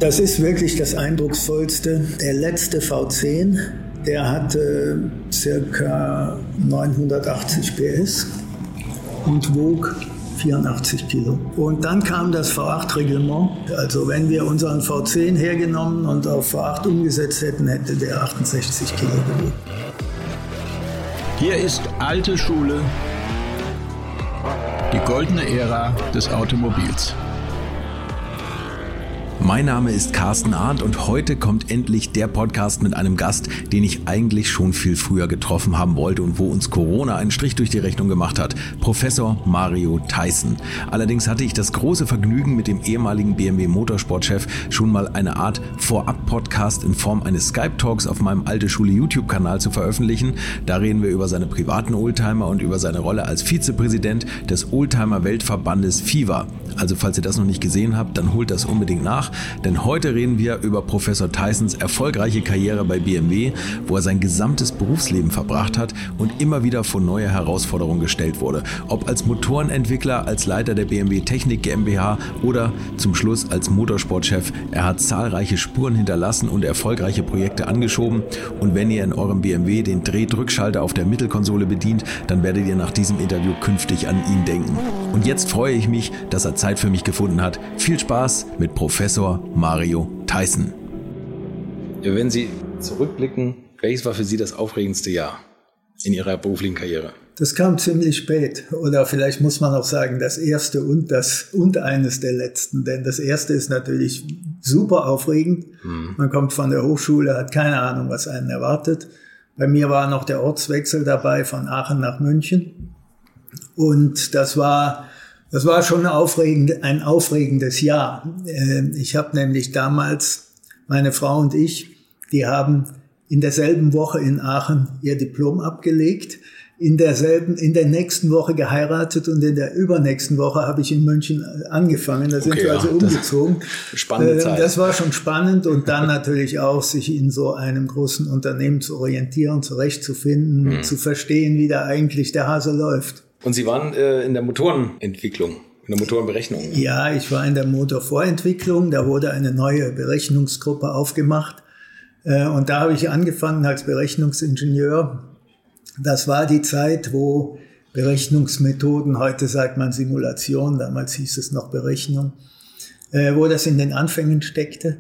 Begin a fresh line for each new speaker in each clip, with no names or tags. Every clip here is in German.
Das ist wirklich das Eindrucksvollste. Der letzte V10, der hatte ca. 980 PS und wog 84 Kilo. Und dann kam das V8-Reglement. Also wenn wir unseren V10 hergenommen und auf V8 umgesetzt hätten, hätte der 68 Kilo gewogen.
Hier ist alte Schule, die goldene Ära des Automobils.
Mein Name ist Carsten Arndt und heute kommt endlich der Podcast mit einem Gast, den ich eigentlich schon viel früher getroffen haben wollte und wo uns Corona einen Strich durch die Rechnung gemacht hat. Professor Mario Tyson. Allerdings hatte ich das große Vergnügen, mit dem ehemaligen BMW Motorsportchef schon mal eine Art Vorab-Podcast in Form eines Skype-Talks auf meinem Alte Schule YouTube-Kanal zu veröffentlichen. Da reden wir über seine privaten Oldtimer und über seine Rolle als Vizepräsident des Oldtimer-Weltverbandes FIVA. Also falls ihr das noch nicht gesehen habt, dann holt das unbedingt nach, denn heute reden wir über Professor Tysons erfolgreiche Karriere bei BMW, wo er sein gesamtes Berufsleben verbracht hat und immer wieder vor neue Herausforderungen gestellt wurde. Ob als Motorenentwickler, als Leiter der BMW Technik GmbH oder zum Schluss als Motorsportchef. Er hat zahlreiche Spuren hinterlassen und erfolgreiche Projekte angeschoben. Und wenn ihr in eurem BMW den Dreh-Drückschalter auf der Mittelkonsole bedient, dann werdet ihr nach diesem Interview künftig an ihn denken. Und jetzt freue ich mich, dass er Zeit für mich gefunden hat. Viel Spaß mit Professor Mario Tyson.
Wenn Sie zurückblicken, welches war für Sie das aufregendste Jahr in Ihrer beruflichen Karriere?
Das kam ziemlich spät. Oder vielleicht muss man auch sagen, das erste und eines der letzten. Denn das erste ist natürlich super aufregend. Man kommt von der Hochschule, hat keine Ahnung, was einen erwartet. Bei mir war noch der Ortswechsel dabei von Aachen nach München. Und das war schon ein aufregendes Jahr. Ich habe nämlich damals, meine Frau und ich, die haben in derselben Woche in Aachen ihr Diplom abgelegt, in der nächsten Woche geheiratet und in der übernächsten Woche habe ich in München angefangen. Da sind wir also umgezogen.
Spannende Zeit.
Das war schon spannend und dann natürlich auch, sich in so einem großen Unternehmen zu orientieren, zurechtzufinden, zu verstehen, wie da eigentlich der Hase läuft.
Und Sie waren in der Motorenentwicklung, in der Motorenberechnung?
Ja, ich war in der Motorvorentwicklung. Da wurde eine neue Berechnungsgruppe aufgemacht. Und da habe ich angefangen als Berechnungsingenieur. Das war die Zeit, wo Berechnungsmethoden, heute sagt man Simulation, damals hieß es noch Berechnung, wo das in den Anfängen steckte,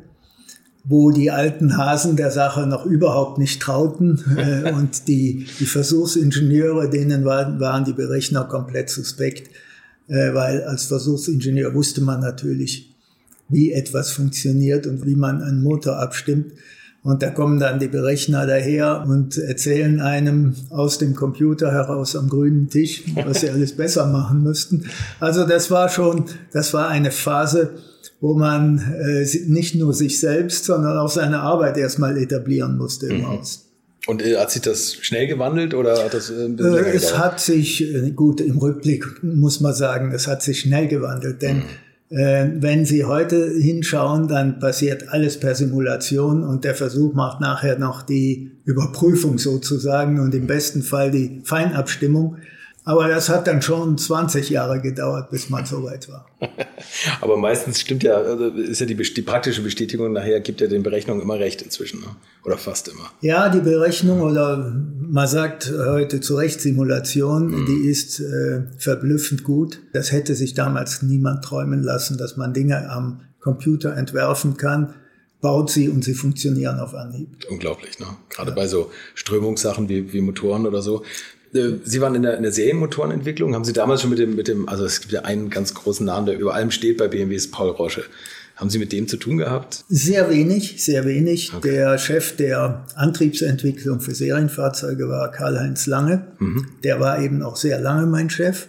wo die alten Hasen der Sache noch überhaupt nicht trauten und die Versuchsingenieure, denen waren die Berechner komplett suspekt, weil als Versuchsingenieur wusste man natürlich, wie etwas funktioniert und wie man einen Motor abstimmt. Und da kommen dann die Berechner daher und erzählen einem aus dem Computer heraus am grünen Tisch, was sie alles besser machen müssten. Also das war eine Phase, wo man nicht nur sich selbst, sondern auch seine Arbeit erstmal etablieren musste im Haus.
Und hat sich das schnell gewandelt oder hat das ein bisschen länger gedauert?
Es hat sich, gut, im Rückblick muss man sagen, es hat sich schnell gewandelt, denn wenn Sie heute hinschauen, dann passiert alles per Simulation und der Versuch macht nachher noch die Überprüfung sozusagen und im besten Fall die Feinabstimmung. Aber das hat dann schon 20 Jahre gedauert, bis man so weit war.
Aber meistens stimmt ja, also ist ja die praktische Bestätigung nachher, gibt ja den Berechnungen immer recht inzwischen, ne? Oder fast immer.
Ja, die Berechnung oder man sagt heute zu Recht Simulation, die ist verblüffend gut. Das hätte sich damals niemand träumen lassen, dass man Dinge am Computer entwerfen kann, baut sie und sie funktionieren auf Anhieb.
Unglaublich, ne? Gerade bei so Strömungssachen wie Motoren oder so. Sie waren in der Serienmotorenentwicklung. Haben Sie damals schon mit dem, also es gibt ja einen ganz großen Namen, der über allem steht bei BMW, ist Paul Rosche. Haben Sie mit dem zu tun gehabt?
Sehr wenig, sehr wenig.
Okay.
Der Chef der Antriebsentwicklung für Serienfahrzeuge war Karl-Heinz Lange. Der war eben auch sehr lange mein Chef.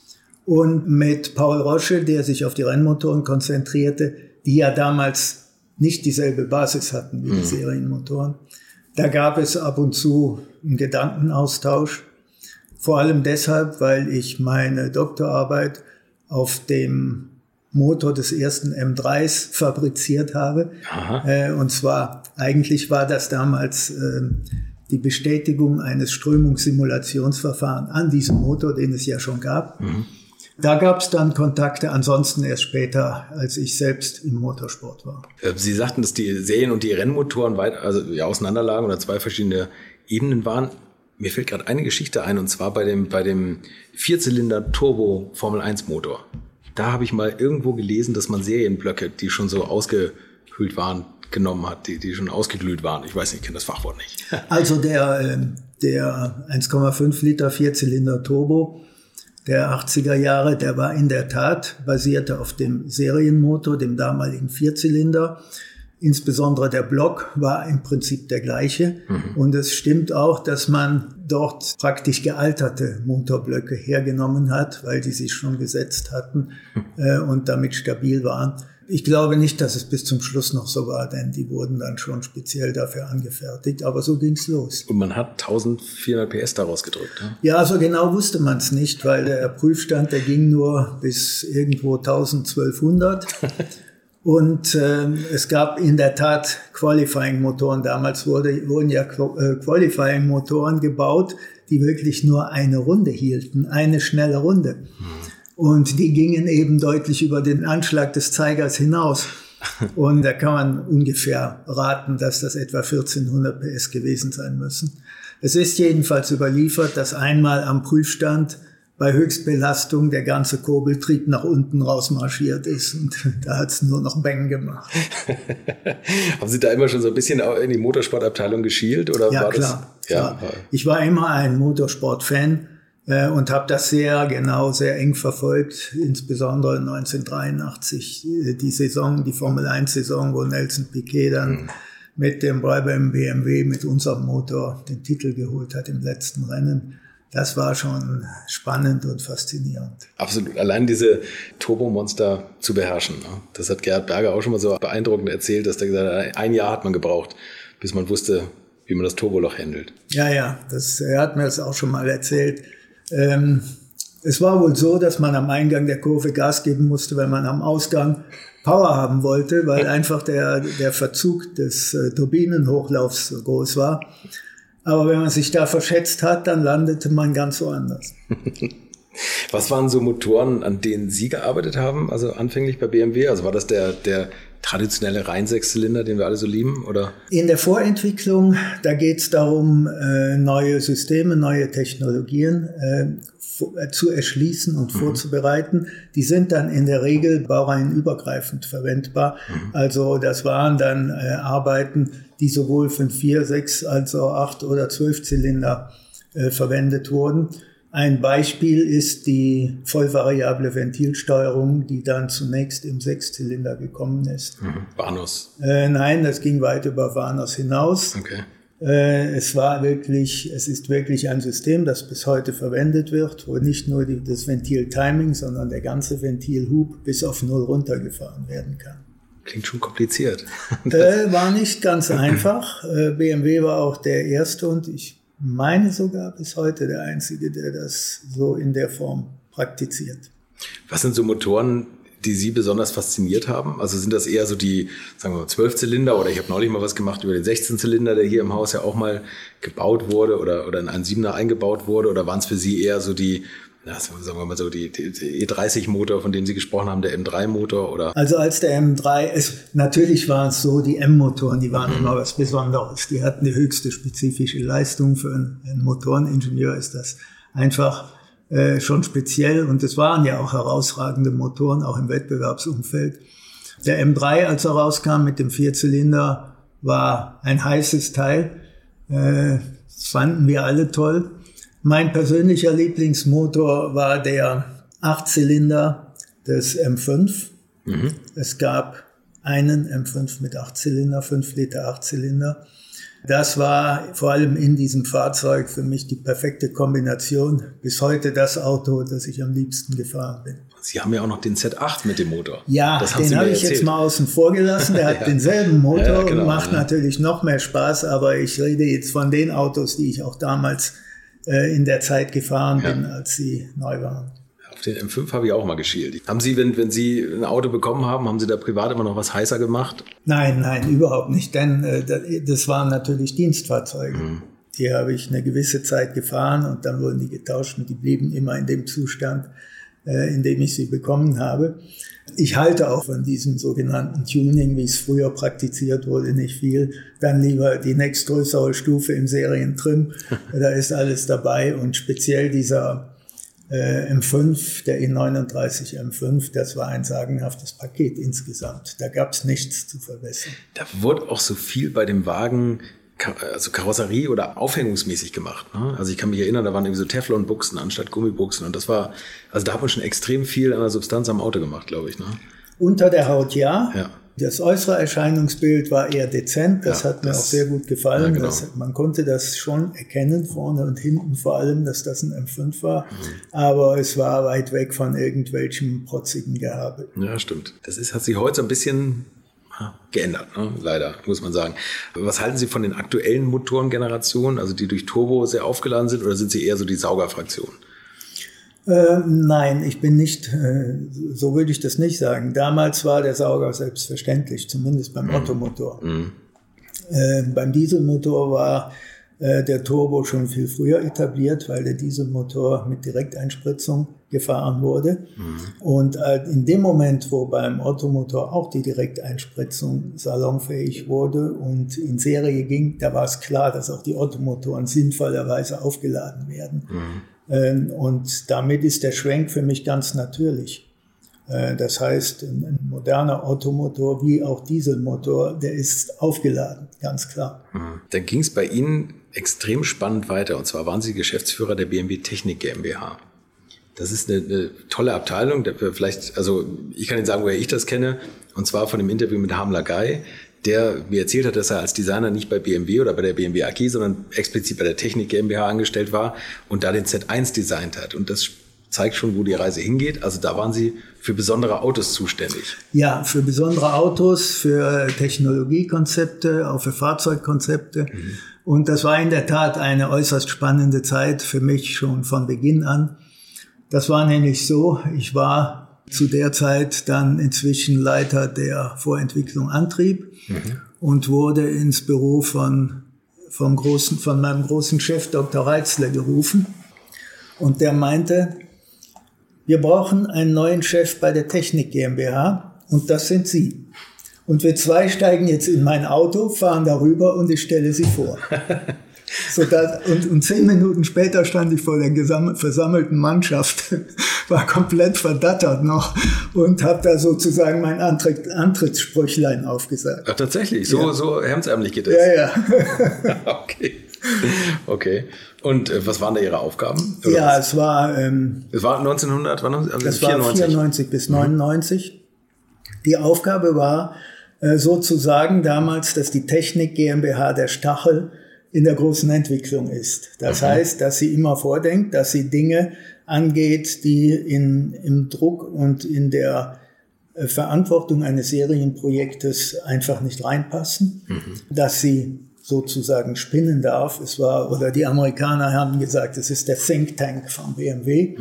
Und mit Paul Rosche, der sich auf die Rennmotoren konzentrierte, die ja damals nicht dieselbe Basis hatten wie die Serienmotoren. Da gab es ab und zu einen Gedankenaustausch. Vor allem deshalb, weil ich meine Doktorarbeit auf dem Motor des ersten M3s fabriziert habe. Und zwar, eigentlich war das damals die Bestätigung eines Strömungssimulationsverfahrens an diesem Motor, den es ja schon gab. Da gab es dann Kontakte, ansonsten erst später, als ich selbst im Motorsport war.
Sie sagten, dass die Serien- und die Rennmotoren auseinanderlagen oder zwei verschiedene Ebenen waren. Mir fällt gerade eine Geschichte ein, und zwar bei dem Vierzylinder-Turbo-Formel-1-Motor. Da habe ich mal irgendwo gelesen, dass man Serienblöcke, die schon so ausgehöhlt waren, genommen hat, die schon ausgeglüht waren. Ich weiß nicht, ich kenne das Fachwort nicht.
Also der 1,5 Liter Vierzylinder-Turbo der 80er Jahre, der war in der Tat, basierte auf dem Serienmotor, dem damaligen Vierzylinder. Insbesondere der Block war im Prinzip der gleiche. Und es stimmt auch, dass man dort praktisch gealterte Motorblöcke hergenommen hat, weil die sich schon gesetzt hatten und damit stabil waren. Ich glaube nicht, dass es bis zum Schluss noch so war, denn die wurden dann schon speziell dafür angefertigt. Aber so ging's los.
Und man hat 1400 PS daraus gedrückt. Ne?
Ja, so genau wusste man es nicht, weil der Prüfstand, der ging nur bis irgendwo 1200. Und es gab in der Tat Qualifying-Motoren. Damals wurden ja Qualifying-Motoren gebaut, die wirklich nur eine Runde hielten, eine schnelle Runde. Und die gingen eben deutlich über den Anschlag des Zeigers hinaus. Und da kann man ungefähr raten, dass das etwa 1400 PS gewesen sein müssen. Es ist jedenfalls überliefert, dass einmal am Prüfstand bei Höchstbelastung der ganze Kurbeltrieb nach unten rausmarschiert ist. Und da hat es nur noch Bang gemacht.
Haben Sie da immer schon so ein bisschen in die Motorsportabteilung geschielt? Oder
ja,
war
klar.
Das? Ja.
Ich war immer ein Motorsport-Fan und habe das sehr eng verfolgt. Insbesondere 1983 die Formel-1-Saison, wo Nelson Piquet dann mit dem Brabham BMW, mit unserem Motor, den Titel geholt hat im letzten Rennen. Das war schon spannend und faszinierend.
Absolut. Allein diese Turbomonster zu beherrschen. Ne? Das hat Gerhard Berger auch schon mal so beeindruckend erzählt, dass er gesagt hat, 1 Jahr hat man gebraucht, bis man wusste, wie man das Turboloch handelt.
Ja, er hat mir das auch schon mal erzählt. Es war wohl so, dass man am Eingang der Kurve Gas geben musste, wenn man am Ausgang Power haben wollte, weil einfach der Verzug des Turbinenhochlaufs so groß war. Aber wenn man sich da verschätzt hat, dann landete man ganz woanders.
Was waren so Motoren, an denen Sie gearbeitet haben, also anfänglich bei BMW? Also war das der traditionelle Reinsechszylinder, den wir alle so lieben, oder?
In der Vorentwicklung, da geht es darum, neue Systeme, neue Technologien zu erschließen und vorzubereiten. Die sind dann in der Regel baureihenübergreifend verwendbar. Also das waren dann Arbeiten, die sowohl für 4, 6 als auch 8 oder 12 Zylinder verwendet wurden. Ein Beispiel ist die vollvariable Ventilsteuerung, die dann zunächst im 6-Zylinder gekommen ist.
Vanos?
Nein, das ging weit über Vanos hinaus.
Okay.
Es ist wirklich ein System, das bis heute verwendet wird, wo nicht nur das Ventiltiming, sondern der ganze Ventilhub bis auf 0 runtergefahren werden kann.
Klingt schon kompliziert.
War nicht ganz einfach. BMW war auch der erste und ich meine sogar bis heute der einzige, der das so in der Form praktiziert.
Was sind so Motoren, die Sie besonders fasziniert haben? Also sind das eher so die, sagen wir mal, 12-Zylinder, oder ich habe neulich mal was gemacht über den 16-Zylinder, der hier im Haus ja auch mal gebaut wurde oder in einen 7er eingebaut wurde, oder waren es für Sie eher so die, sagen wir mal so, die E30-Motor, von dem Sie gesprochen haben, der M3-Motor, oder?
Also als der M3, natürlich waren es so, die M-Motoren, die waren immer was Besonderes. Die hatten die höchste spezifische Leistung. Für einen Motoreningenieur ist das einfach schon speziell. Und es waren ja auch herausragende Motoren, auch im Wettbewerbsumfeld. Der M3, als er rauskam mit dem 4-Zylinder, war ein heißes Teil. Das fanden wir alle toll. Mein persönlicher Lieblingsmotor war der 8-Zylinder des M5. Es gab einen M5 mit 8-Zylinder, 5 Liter 8-Zylinder. Das war vor allem in diesem Fahrzeug für mich die perfekte Kombination. Bis heute das Auto, das ich am liebsten gefahren bin.
Sie haben ja auch noch den Z8 mit dem Motor.
Ja, den habe ich jetzt mal außen vor gelassen. Der hat denselben Motor und macht natürlich noch mehr Spaß. Aber ich rede jetzt von den Autos, die ich auch damals in der Zeit gefahren bin, als sie neu waren.
Auf den M5 habe ich auch mal geschielt. Haben Sie, wenn Sie ein Auto bekommen haben Sie da privat immer noch was heißer gemacht?
Nein, überhaupt nicht. Denn das waren natürlich Dienstfahrzeuge. Die habe ich eine gewisse Zeit gefahren und dann wurden die getauscht und die blieben immer in dem Zustand, indem ich sie bekommen habe. Ich halte auch von diesem sogenannten Tuning, wie es früher praktiziert wurde, nicht viel. Dann lieber die nächstgrößere Stufe im Serientrim. Da ist alles dabei und speziell dieser M5, der E39 M5, das war ein sagenhaftes Paket insgesamt. Da gab es nichts zu verbessern.
Da wurde auch so viel bei dem Wagen, also Karosserie oder aufhängungsmäßig gemacht. Ne? Also ich kann mich erinnern, da waren irgendwie so Teflonbuchsen anstatt Gummibuchsen und das war, also da hat man schon extrem viel an der Substanz am Auto gemacht, glaube ich. Ne?
Unter der Haut ja.
Ja.
Das äußere Erscheinungsbild war eher dezent, das hat mir auch sehr gut gefallen.
Ja, genau.
Man konnte das schon erkennen, vorne und hinten vor allem, dass das ein M5 war, aber es war weit weg von irgendwelchem protzigen Gehabe.
Ja, stimmt. Hat sich heute so ein bisschen geändert, ne? Leider, muss man sagen. Was halten Sie von den aktuellen Motorengenerationen, also die durch Turbo sehr aufgeladen sind, oder sind Sie eher so die Saugerfraktion?
Nein, ich bin nicht, so würde ich das nicht sagen. Damals war der Sauger selbstverständlich, zumindest beim Ottomotor. Beim Dieselmotor war der Turbo schon viel früher etabliert, weil der Dieselmotor mit Direkteinspritzung gefahren wurde. Und in dem Moment, wo beim Ottomotor auch die Direkteinspritzung salonfähig wurde und in Serie ging, da war es klar, dass auch die Ottomotoren sinnvollerweise aufgeladen werden. Und damit ist der Schwenk für mich ganz natürlich. Das heißt, ein moderner Ottomotor wie auch Dieselmotor, der ist aufgeladen, ganz klar.
Dann ging es bei Ihnen extrem spannend weiter. Und zwar waren Sie Geschäftsführer der BMW Technik GmbH. Das ist eine tolle Abteilung. Vielleicht, also ich kann Ihnen sagen, woher ich das kenne. Und zwar von dem Interview mit Harm Lagaay, der mir erzählt hat, dass er als Designer nicht bei BMW oder bei der BMW AG, sondern explizit bei der Technik GmbH angestellt war und da den Z1 designt hat. Und das zeigt schon, wo die Reise hingeht. Also da waren Sie für besondere Autos zuständig.
Ja, für besondere Autos, für Technologiekonzepte, auch für Fahrzeugkonzepte. Und das war in der Tat eine äußerst spannende Zeit für mich schon von Beginn an. Das war nämlich so, ich war zu der Zeit dann inzwischen Leiter der Vorentwicklung Antrieb und wurde ins Büro von meinem großen Chef Dr. Reitzler gerufen. Und der meinte, wir brauchen einen neuen Chef bei der Technik GmbH und das sind Sie. Und wir zwei steigen jetzt in mein Auto, fahren darüber und ich stelle Sie vor. Und 10 Minuten später stand ich vor der versammelten Mannschaft, war komplett verdattert noch und habe da sozusagen mein Antrittssprüchlein aufgesagt.
Ach, tatsächlich? So hemdsärmlich geht das?
Ja.
Okay. Und was waren da Ihre Aufgaben?
Oder ja, es war
1900,
das war 94 bis 99. Die Aufgabe war sozusagen damals, dass die Technik GmbH der Stachel in der großen Entwicklung ist. Das heißt, dass sie immer vordenkt, dass sie Dinge angeht, die im Druck und in der Verantwortung eines Serienprojektes einfach nicht reinpassen, dass sie sozusagen spinnen darf. Oder die Amerikaner haben gesagt, es ist der Think Tank von BMW.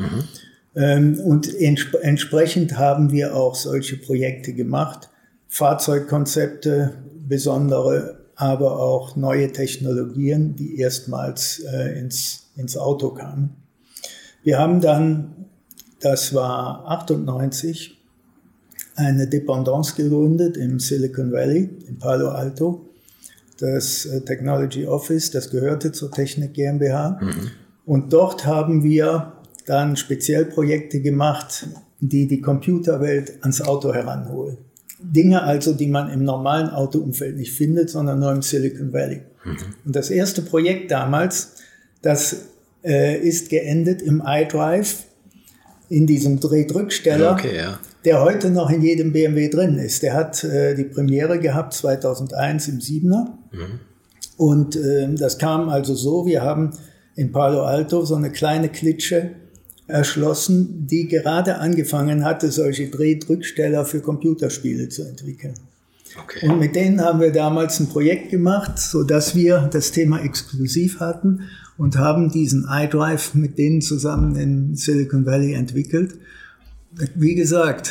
Und entsprechend haben wir auch solche Projekte gemacht. Fahrzeugkonzepte, besondere, aber auch neue Technologien, die erstmals ins Auto kamen. Wir haben dann, das war 98, eine Dependance gegründet im Silicon Valley, in Palo Alto. Das Technology Office, das gehörte zur Technik GmbH. Und dort haben wir dann speziell Projekte gemacht, die die Computerwelt ans Auto heranholen. Dinge also, die man im normalen Autoumfeld nicht findet, sondern nur im Silicon Valley. Und das erste Projekt damals, das ist geendet im iDrive, in diesem Drehdrücksteller, der heute noch in jedem BMW drin ist. Der hat die Premiere gehabt 2001 im 7er. Und das kam also so, wir haben in Palo Alto so eine kleine Klitsche erschlossen, die gerade angefangen hatte, solche Drehdrücksteller für Computerspiele zu entwickeln. Und mit denen haben wir damals ein Projekt gemacht, so dass wir das Thema exklusiv hatten und haben diesen iDrive mit denen zusammen in Silicon Valley entwickelt. Wie gesagt,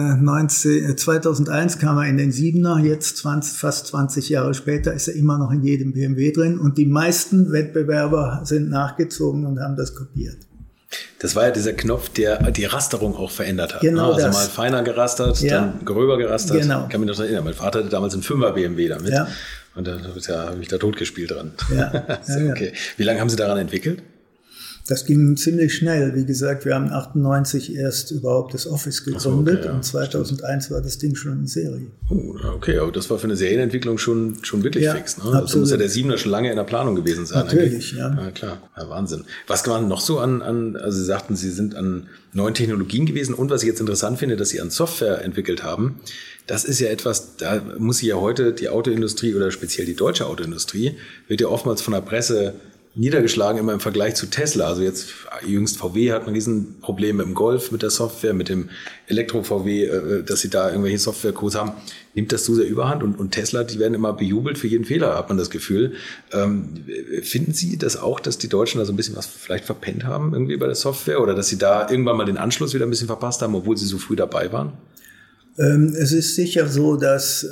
2001 kam er in den 7er, jetzt fast 20 Jahre später ist er immer noch in jedem BMW drin und die meisten Wettbewerber sind nachgezogen und haben das kopiert.
Das war ja dieser Knopf, der die Rasterung auch verändert hat.
Genau,
ne? Also mal feiner gerastert, dann gröber gerastert.
Genau.
Ich kann mich noch erinnern, mein Vater hatte damals einen 5er BMW damit.
Ja.
Und da habe ich da totgespielt dran.
Ja.
So, okay. Wie lange haben Sie daran entwickelt?
Das ging ziemlich schnell. Wie gesagt, wir haben 98 erst überhaupt das Office gegründet und 2001 war das Ding schon in Serie.
Oh, okay, aber das war für eine Serienentwicklung schon wirklich fix. Ne? Also muss ja der 7er schon lange in der Planung gewesen sein.
Natürlich, ja.
Ja, klar, ja, Wahnsinn. Was war noch so also Sie sagten, Sie sind an neuen Technologien gewesen und was ich jetzt interessant finde, dass Sie an Software entwickelt haben. Das ist ja etwas, da muss sich ja heute die Autoindustrie oder speziell die deutsche Autoindustrie, wird ja oftmals von der Presse niedergeschlagen, immer im Vergleich zu Tesla. Also jetzt jüngst VW hat ein Riesenproblem mit dem Golf, mit der Software, mit dem Elektro-VW, dass sie da irgendwelche Softwarecodes haben. Nimmt das so sehr überhand? Und Tesla, die werden immer bejubelt für jeden Fehler, hat man das Gefühl. Finden Sie das auch, dass die Deutschen da so ein bisschen was vielleicht verpennt haben irgendwie bei der Software? Oder dass sie da irgendwann mal den Anschluss wieder ein bisschen verpasst haben, obwohl sie so früh dabei waren?
Es ist sicher so, dass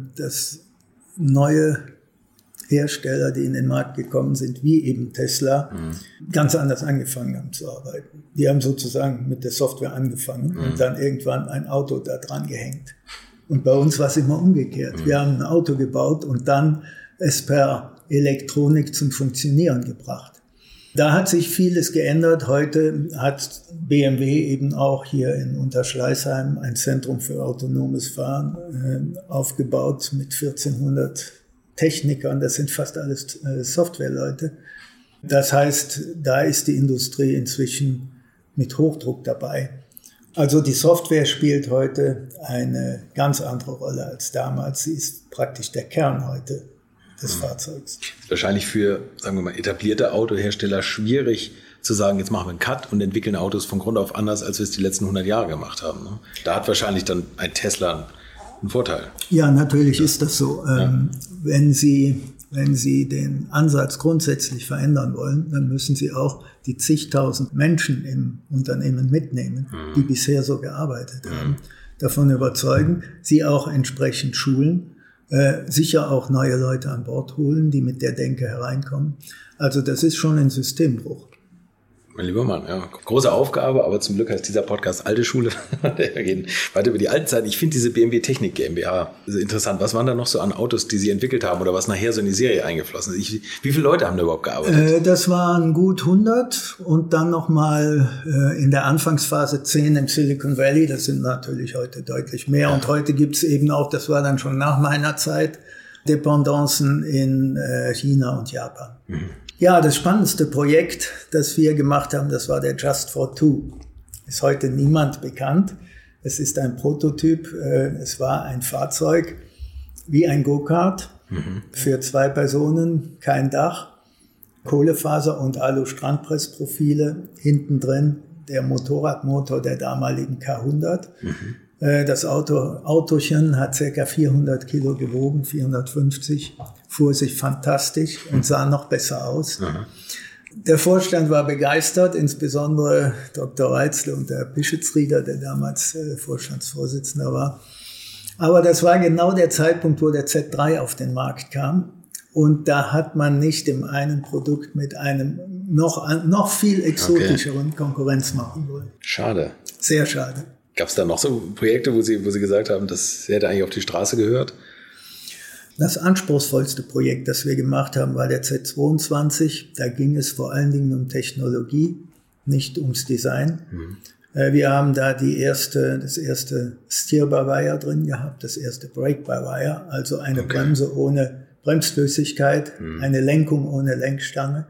neue Hersteller, die in den Markt gekommen sind, wie eben Tesla, ganz anders angefangen haben zu arbeiten. Die haben sozusagen mit der Software angefangen und dann irgendwann ein Auto da dran gehängt. Und bei uns war es immer umgekehrt. Wir haben ein Auto gebaut und dann es per Elektronik zum Funktionieren gebracht. Da hat sich vieles geändert. Heute hat BMW eben auch hier in Unterschleißheim ein Zentrum für autonomes Fahren aufgebaut mit 1400 Technikern, das sind fast alles Softwareleute. Das heißt, da ist die Industrie inzwischen mit Hochdruck dabei. Also die Software spielt heute eine ganz andere Rolle als damals. Sie ist praktisch der Kern heute des Fahrzeugs.
Wahrscheinlich für, sagen wir mal, etablierte Autohersteller schwierig zu sagen, jetzt machen wir einen Cut und entwickeln Autos von Grund auf anders, als wir es die letzten 100 Jahre gemacht haben. Ne? Da hat wahrscheinlich dann ein Tesla ein Vorteil.
Ja, natürlich ist das so. Wenn Sie den Ansatz grundsätzlich verändern wollen, dann müssen Sie auch die zigtausend Menschen im Unternehmen mitnehmen, die bisher so gearbeitet haben, davon überzeugen, sie auch entsprechend schulen, sicher auch neue Leute an Bord holen, die mit der Denke hereinkommen. Also das ist schon ein Systembruch.
Mein lieber Mann, ja, große Aufgabe, aber zum Glück heißt dieser Podcast Alte Schule. Wir gehen weiter über die alten Zeiten. Ich finde diese BMW Technik GmbH interessant. Was waren da noch so an Autos, die Sie entwickelt haben oder was nachher so in die Serie eingeflossen ist? Wie viele Leute haben da überhaupt gearbeitet?
Das waren gut 100 und dann nochmal in der Anfangsphase 10 im Silicon Valley. Das sind natürlich heute deutlich mehr. Ja. Und heute gibt es eben auch, das war dann schon nach meiner Zeit, Dependancen in China und Japan. Ja, das spannendste Projekt, das wir gemacht haben, das war der Just for Two. Ist heute niemand bekannt. Es ist ein Prototyp. Es war ein Fahrzeug wie ein Go-Kart für 2 Personen, kein Dach, Kohlefaser und Alu-Strandpressprofile. Hinten drin der Motorradmotor der damaligen K100. Das Autochen hat ca. 400 Kilo gewogen, 450, fuhr sich fantastisch und sah noch besser aus. Aha. Der Vorstand war begeistert, insbesondere Dr. Reitzle und der Pischitzrieder, der damals Vorstandsvorsitzender war. Aber das war genau der Zeitpunkt, wo der Z3 auf den Markt kam. Und da hat man nicht im einen Produkt mit einem noch viel exotischeren Konkurrenz machen wollen.
Schade.
Sehr schade.
Gab es da noch so Projekte, wo Sie gesagt haben, das hätte eigentlich auf die Straße gehört?
Das anspruchsvollste Projekt, das wir gemacht haben, war der Z22. Da ging es vor allen Dingen um Technologie, nicht ums Design. Wir haben da das erste Steer-by-Wire drin gehabt, das erste Brake-by-Wire, also eine Bremse ohne Bremsflüssigkeit, eine Lenkung ohne Lenkstange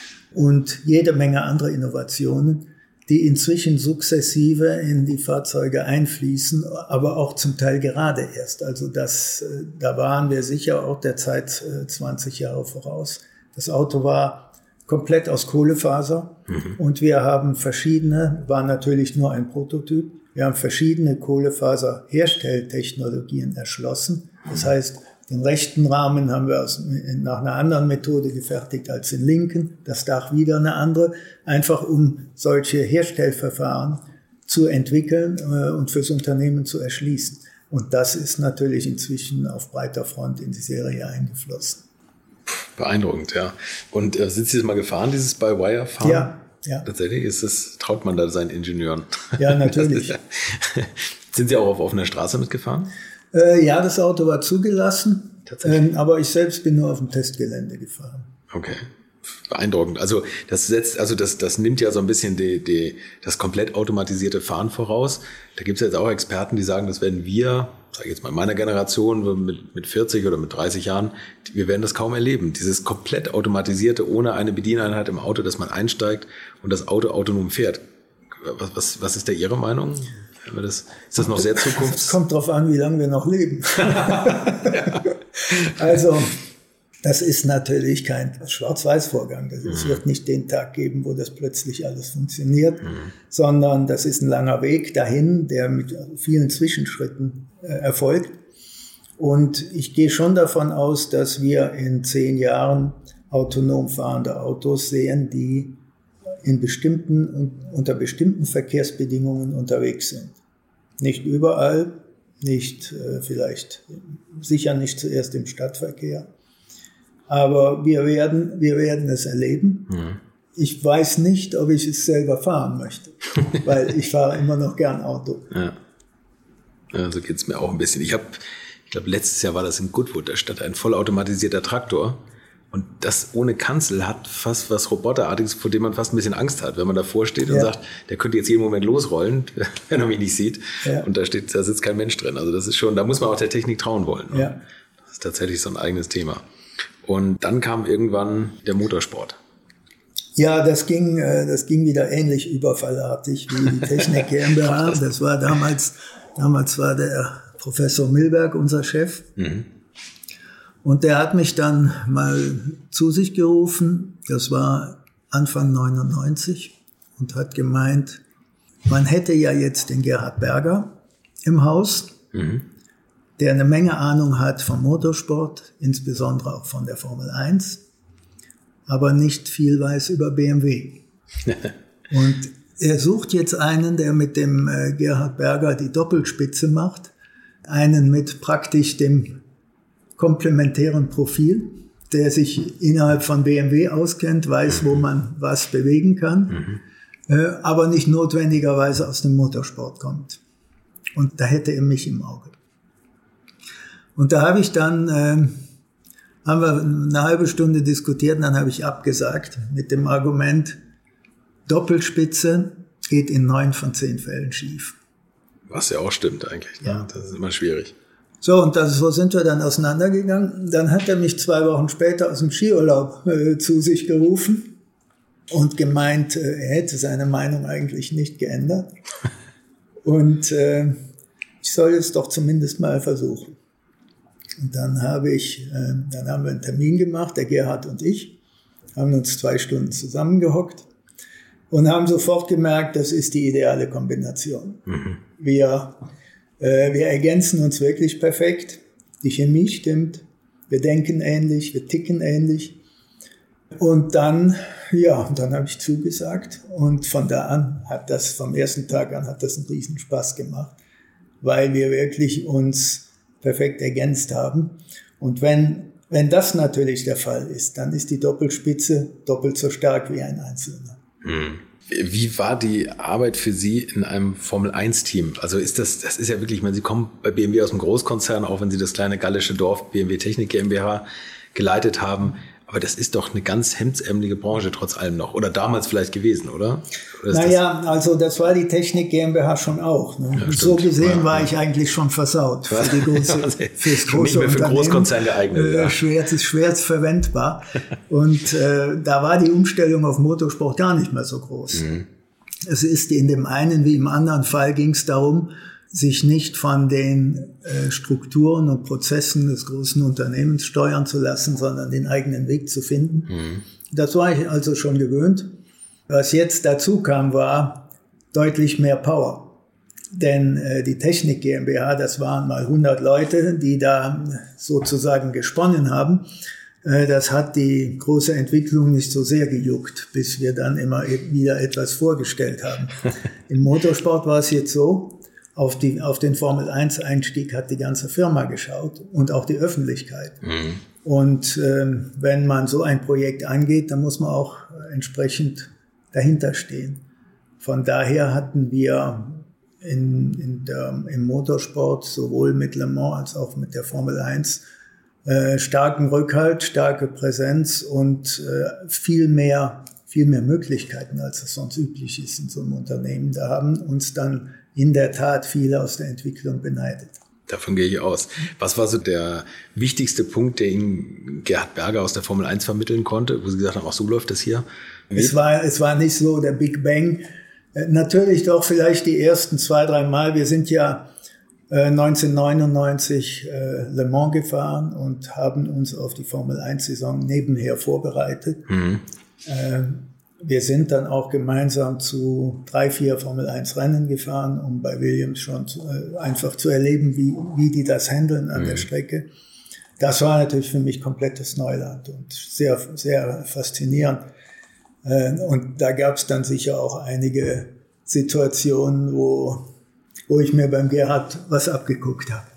und jede Menge andere Innovationen, die inzwischen sukzessive in die Fahrzeuge einfließen, aber auch zum Teil gerade erst. Also da waren wir sicher auch der Zeit 20 Jahre voraus. Das Auto war komplett aus Kohlefaser und wir haben war natürlich nur ein Prototyp, wir haben verschiedene Kohlefaser-Herstelltechnologien erschlossen. Das heißt, den rechten Rahmen haben wir nach einer anderen Methode gefertigt als den linken, das Dach wieder eine andere, einfach um solche Herstellverfahren zu entwickeln und fürs Unternehmen zu erschließen. Und das ist natürlich inzwischen auf breiter Front in die Serie eingeflossen.
Beeindruckend, ja. Und sind Sie das mal gefahren, dieses By-Wire-Fahren?
Ja. Ja.
Tatsächlich traut man da seinen Ingenieuren.
Ja, natürlich.
Sind Sie auch auf offener Straße mitgefahren?
Ja, das Auto war zugelassen, aber ich selbst bin nur auf dem Testgelände gefahren.
Okay. Beeindruckend. Also das nimmt ja so ein bisschen das komplett automatisierte Fahren voraus. Da gibt es jetzt auch Experten, die sagen, das werden wir, sage ich jetzt mal in meiner Generation mit 40 oder mit 30 Jahren, wir werden das kaum erleben. Dieses komplett automatisierte, ohne eine Bedieneinheit im Auto, dass man einsteigt und das Auto autonom fährt. Was ist da Ihre Meinung? Ist das noch sehr zukunfts...
Es kommt drauf an, wie lange wir noch leben. Ja. Also... Das ist natürlich kein Schwarz-Weiß-Vorgang. Es wird nicht den Tag geben, wo das plötzlich alles funktioniert, sondern das ist ein langer Weg dahin, der mit vielen Zwischenschritten erfolgt. Und ich gehe schon davon aus, dass wir in 10 Jahren autonom fahrende Autos sehen, die unter bestimmten Verkehrsbedingungen unterwegs sind. Nicht überall, sicher nicht zuerst im Stadtverkehr. Aber wir werden es erleben. Ich weiß nicht, ob ich es selber fahren möchte, weil ich fahre immer noch gern Auto.
Ja, so geht's mir auch ein bisschen. Ich glaube, letztes Jahr war das in Goodwood, da stand ein vollautomatisierter Traktor. Und das ohne Kanzel hat fast was Roboterartiges, vor dem man fast ein bisschen Angst hat, wenn man davor steht und sagt, der könnte jetzt jeden Moment losrollen, wenn er mich nicht sieht. Ja. Und da sitzt kein Mensch drin. Also das ist schon, da muss man auch der Technik trauen wollen. Ne? Ja. Das ist tatsächlich so ein eigenes Thema. Und dann kam irgendwann der Motorsport.
Ja, das ging wieder ähnlich überfallartig wie die Technik GmbH. Das war damals war der Professor Milberg unser Chef. Und der hat mich dann mal zu sich gerufen. Das war Anfang 99 und hat gemeint, man hätte ja jetzt den Gerhard Berger im Haus. Der eine Menge Ahnung hat vom Motorsport, insbesondere auch von der Formel 1, aber nicht viel weiß über BMW. Und er sucht jetzt einen, der mit dem Gerhard Berger die Doppelspitze macht, einen mit praktisch dem komplementären Profil, der sich innerhalb von BMW auskennt, weiß, wo man was bewegen kann, aber nicht notwendigerweise aus dem Motorsport kommt. Und da hätte er mich im Auge. Und da habe ich dann, haben wir eine halbe Stunde diskutiert und dann habe ich abgesagt mit dem Argument, Doppelspitze geht in 9 von 10 Fällen schief.
Was ja auch stimmt eigentlich. Ne? Ja. Das ist immer schwierig.
So, und so sind wir dann auseinandergegangen. Dann hat er mich 2 Wochen später aus dem Skiurlaub zu sich gerufen und gemeint, er hätte seine Meinung eigentlich nicht geändert. Und ich soll es doch zumindest mal versuchen. Und dann haben wir einen Termin gemacht, der Gerhard und ich, haben uns 2 Stunden zusammengehockt und haben sofort gemerkt, das ist die ideale Kombination. Wir ergänzen uns wirklich perfekt, die Chemie stimmt, wir denken ähnlich, wir ticken ähnlich. Und dann habe ich zugesagt und von da an vom ersten Tag an hat das einen riesen Spaß gemacht, weil wir wirklich uns perfekt ergänzt haben. Und wenn das natürlich der Fall ist, dann ist die Doppelspitze doppelt so stark wie ein Einzelner.
Wie war die Arbeit für Sie in einem Formel-1-Team? Also das ist ja wirklich, ich meine, Sie kommen bei BMW aus dem Großkonzern, auch wenn Sie das kleine gallische Dorf BMW Technik GmbH geleitet haben. Aber das ist doch eine ganz hemdsärmelige Branche trotz allem noch. Oder damals vielleicht gewesen, oder?
Also das war die Technik GmbH schon auch. Ne? Ja, so gesehen war ich eigentlich schon versaut für die große, fürs große
nicht mehr für Großkonzern geeignet.
Schwer verwendbar. Und da war die Umstellung auf Motorsport gar nicht mehr so groß. Es ist in dem einen wie im anderen Fall ging es darum, sich nicht von den Strukturen und Prozessen des großen Unternehmens steuern zu lassen, sondern den eigenen Weg zu finden. Das war ich also schon gewöhnt. Was jetzt dazu kam, war deutlich mehr Power. Denn die Technik GmbH, das waren mal 100 Leute, die da sozusagen gesponnen haben. Das hat die große Entwicklung nicht so sehr gejuckt, bis wir dann immer wieder etwas vorgestellt haben. Im Motorsport war es jetzt so, auf den Formel-1-Einstieg hat die ganze Firma geschaut und auch die Öffentlichkeit. Und wenn man so ein Projekt angeht, dann muss man auch entsprechend dahinter stehen. Von daher hatten wir im Motorsport sowohl mit Le Mans als auch mit der Formel 1 starken Rückhalt, starke Präsenz und viel mehr Möglichkeiten, als es sonst üblich ist in so einem Unternehmen. Da haben uns dann in der Tat viele aus der Entwicklung beneidet.
Davon gehe ich aus. Was war so der wichtigste Punkt, der Ihnen Gerhard Berger aus der Formel 1 vermitteln konnte, wo Sie gesagt haben, ach, so läuft das hier?
Es war nicht so der Big Bang. Natürlich doch vielleicht die ersten 2-3 Mal. Wir sind ja 1999 Le Mans gefahren und haben uns auf die Formel 1-Saison nebenher vorbereitet. Mhm. Wir sind dann auch gemeinsam zu 3-4 Formel 1 Rennen gefahren, um bei Williams schon einfach zu erleben, wie die das handeln an der Strecke. Das war natürlich für mich komplettes Neuland und sehr, sehr faszinierend. Und da gab es dann sicher auch einige Situationen, wo ich mir beim Gerhard was abgeguckt habe.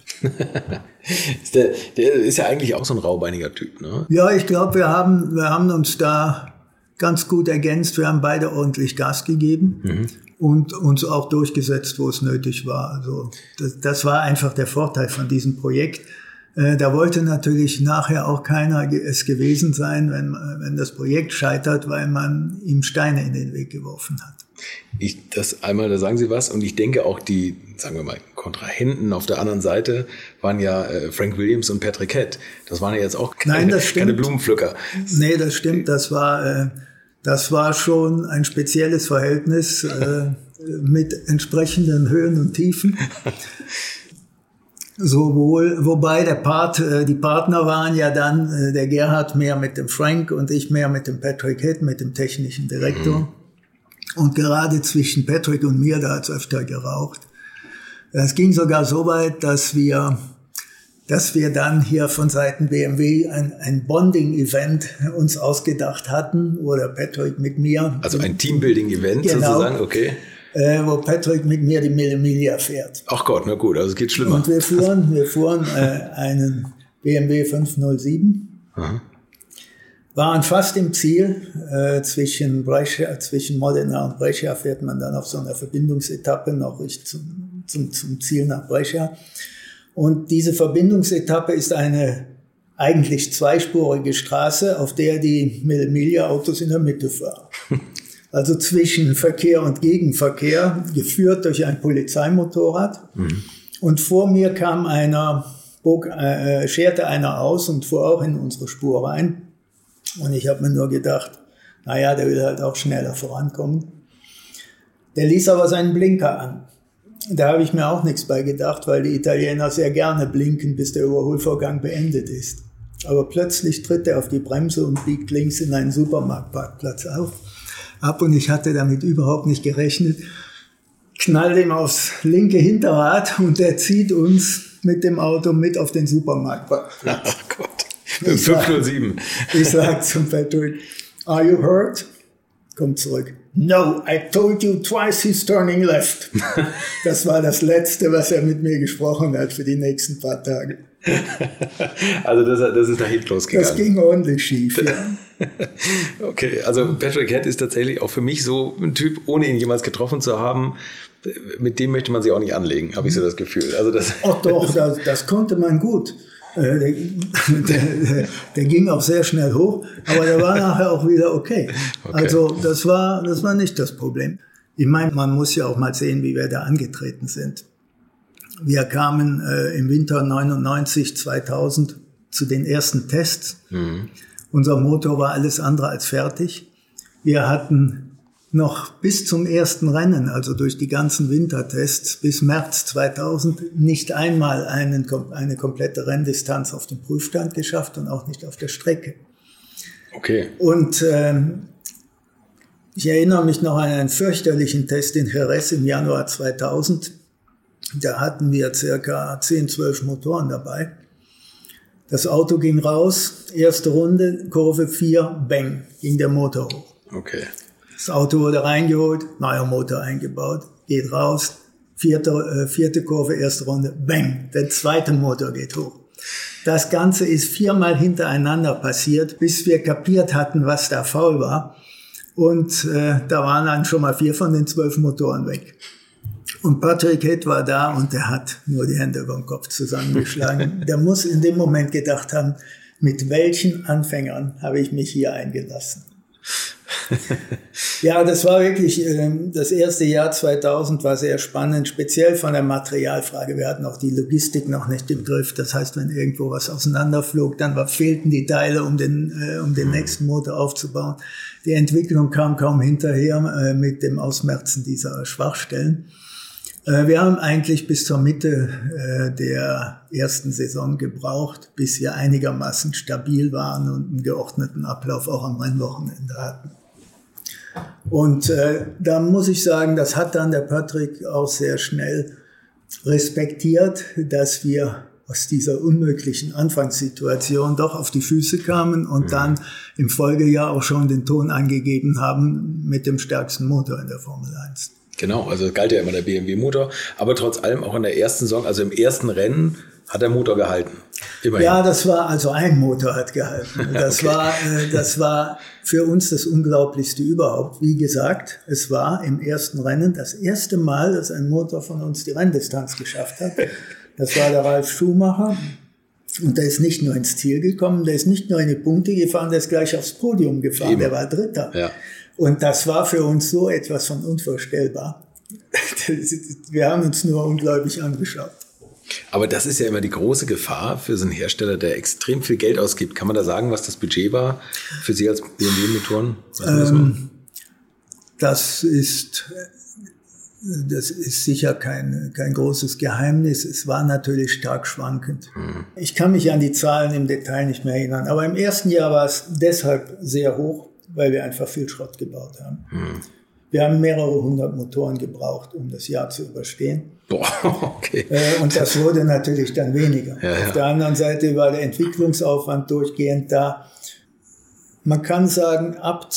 Der ist ja eigentlich auch so ein raubeiniger Typ, ne?
Ja, ich glaube, wir haben uns da ganz gut ergänzt. Wir haben beide ordentlich Gas gegeben und uns auch durchgesetzt, wo es nötig war. Also das war einfach der Vorteil von diesem Projekt. Da wollte natürlich nachher auch keiner es gewesen sein, wenn das Projekt scheitert, weil man ihm Steine in den Weg geworfen hat.
Da sagen Sie was, und ich denke auch die, sagen wir mal, Kontrahenten auf der anderen Seite waren ja Frank Williams und Patrick Head. Das waren ja jetzt auch keine Blumenpflücker.
Nee, das stimmt. Das war schon ein spezielles Verhältnis mit entsprechenden Höhen und Tiefen. Wobei die Partner waren ja dann der Gerhard mehr mit dem Frank und ich mehr mit dem Patrick Head, mit dem technischen Direktor. Und gerade zwischen Patrick und mir, da hat es öfter geraucht. Es ging sogar so weit, dass wir dann hier von Seiten BMW ein Bonding-Event uns ausgedacht hatten, oder Patrick mit mir.
Also ein Teambuilding-Event sozusagen, okay.
Wo Patrick mit mir die Mille Miglia fährt.
Ach Gott, na gut, also es geht schlimmer.
Und wir fuhren einen BMW 507. Aha. Waren fast im Ziel. Zwischen Modena und Brescia fährt man dann auf so einer Verbindungsetappe noch zum Ziel nach Brescia. Und diese Verbindungsetappe ist eine eigentlich zweispurige Straße, auf der die Mille Miglia Autos in der Mitte fahren. Also zwischen Verkehr und Gegenverkehr, geführt durch ein Polizeimotorrad. Mhm. Und vor mir kam scherte einer aus und fuhr auch in unsere Spur rein. Und ich habe mir nur gedacht, naja, der will halt auch schneller vorankommen. Der ließ aber seinen Blinker an. Da habe ich mir auch nichts bei gedacht, weil die Italiener sehr gerne blinken, bis der Überholvorgang beendet ist. Aber plötzlich tritt er auf die Bremse und biegt links in einen Supermarktparkplatz ab und ich hatte damit überhaupt nicht gerechnet. Knallt ihm aufs linke Hinterrad und der zieht uns mit dem Auto mit auf den Supermarktparkplatz.
Ach Gott. 507.
Ich sag zum Patrick, are you hurt? Kommt zurück. No, I told you twice he's turning left. Das war das Letzte, was er mit mir gesprochen hat für die nächsten paar Tage.
Also das ist nach hinten losgegangen.
Das ging ordentlich schief, ja.
Okay, also Patrick Head ist tatsächlich auch für mich so ein Typ, ohne ihn jemals getroffen zu haben, mit dem möchte man sich auch nicht anlegen, habe ich so das Gefühl. Also
Ach doch, das konnte man gut. Der ging auch sehr schnell hoch, aber der war nachher auch wieder okay. Also das war nicht das Problem. Ich meine, man muss ja auch mal sehen, wie wir da angetreten sind. Wir kamen im Winter 99, 2000 zu den ersten Tests. Mhm. Unser Motor war alles andere als fertig. Wir hatten noch bis zum ersten Rennen, also durch die ganzen Wintertests, bis März 2000 nicht einmal eine komplette Renndistanz auf dem Prüfstand geschafft und auch nicht auf der Strecke.
Okay.
Und ich erinnere mich noch an einen fürchterlichen Test in Jerez im Januar 2000. Da hatten wir circa 10, 12 Motoren dabei. Das Auto ging raus, erste Runde, Kurve 4, bang, ging der Motor hoch.
Okay.
Das Auto wurde reingeholt, neuer Motor eingebaut, geht raus, vierte Kurve, erste Runde, bang, der zweite Motor geht hoch. Das Ganze ist 4-mal hintereinander passiert, bis wir kapiert hatten, was da faul war. Und da waren dann schon mal 4 von den 12 Motoren weg. Und Patrick Head war da und der hat nur die Hände über den Kopf zusammengeschlagen. Der muss in dem Moment gedacht haben, mit welchen Anfängern habe ich mich hier eingelassen? Ja, das war wirklich, das erste Jahr 2000 war sehr spannend, speziell von der Materialfrage. Wir hatten auch die Logistik noch nicht im Griff. Das heißt, wenn irgendwo was auseinanderflog, dann fehlten die Teile, um den nächsten Motor aufzubauen. Die Entwicklung kam kaum hinterher mit dem Ausmerzen dieser Schwachstellen. Wir haben eigentlich bis zur Mitte der ersten Saison gebraucht, bis wir einigermaßen stabil waren und einen geordneten Ablauf auch am Rennwochenende hatten. Und da muss ich sagen, das hat dann der Patrick auch sehr schnell respektiert, dass wir aus dieser unmöglichen Anfangssituation doch auf die Füße kamen und dann im Folgejahr auch schon den Ton angegeben haben mit dem stärksten Motor in der Formel 1.
Genau, also galt ja immer der BMW-Motor, aber trotz allem auch in der ersten Saison, also im ersten Rennen, hat der Motor gehalten. Immerhin.
Ja, das war, also ein Motor hat gehalten. Das okay. Das war für uns das Unglaublichste überhaupt. Wie gesagt, es war im ersten Rennen das erste Mal, dass ein Motor von uns die Renndistanz geschafft hat. Das war der Ralf Schumacher. Und der ist nicht nur ins Ziel gekommen, der ist nicht nur in die Punkte gefahren, der ist gleich aufs Podium gefahren. Eben. Der war Dritter. Ja. Und das war für uns so etwas von unvorstellbar. Wir haben uns nur ungläubig angeschaut.
Aber das ist ja immer die große Gefahr für so einen Hersteller, der extrem viel Geld ausgibt. Kann man da sagen, was das Budget war für Sie als BMW-Motoren? Das ist
sicher kein großes Geheimnis. Es war natürlich stark schwankend. Ich kann mich an die Zahlen im Detail nicht mehr erinnern. Aber im ersten Jahr war es deshalb sehr hoch, weil wir einfach viel Schrott gebaut haben. Wir haben mehrere 100 Motoren gebraucht, um das Jahr zu überstehen.
Boah, okay.
Und das wurde natürlich dann weniger. Ja, ja. Auf der anderen Seite war der Entwicklungsaufwand durchgehend da. Man kann sagen, ab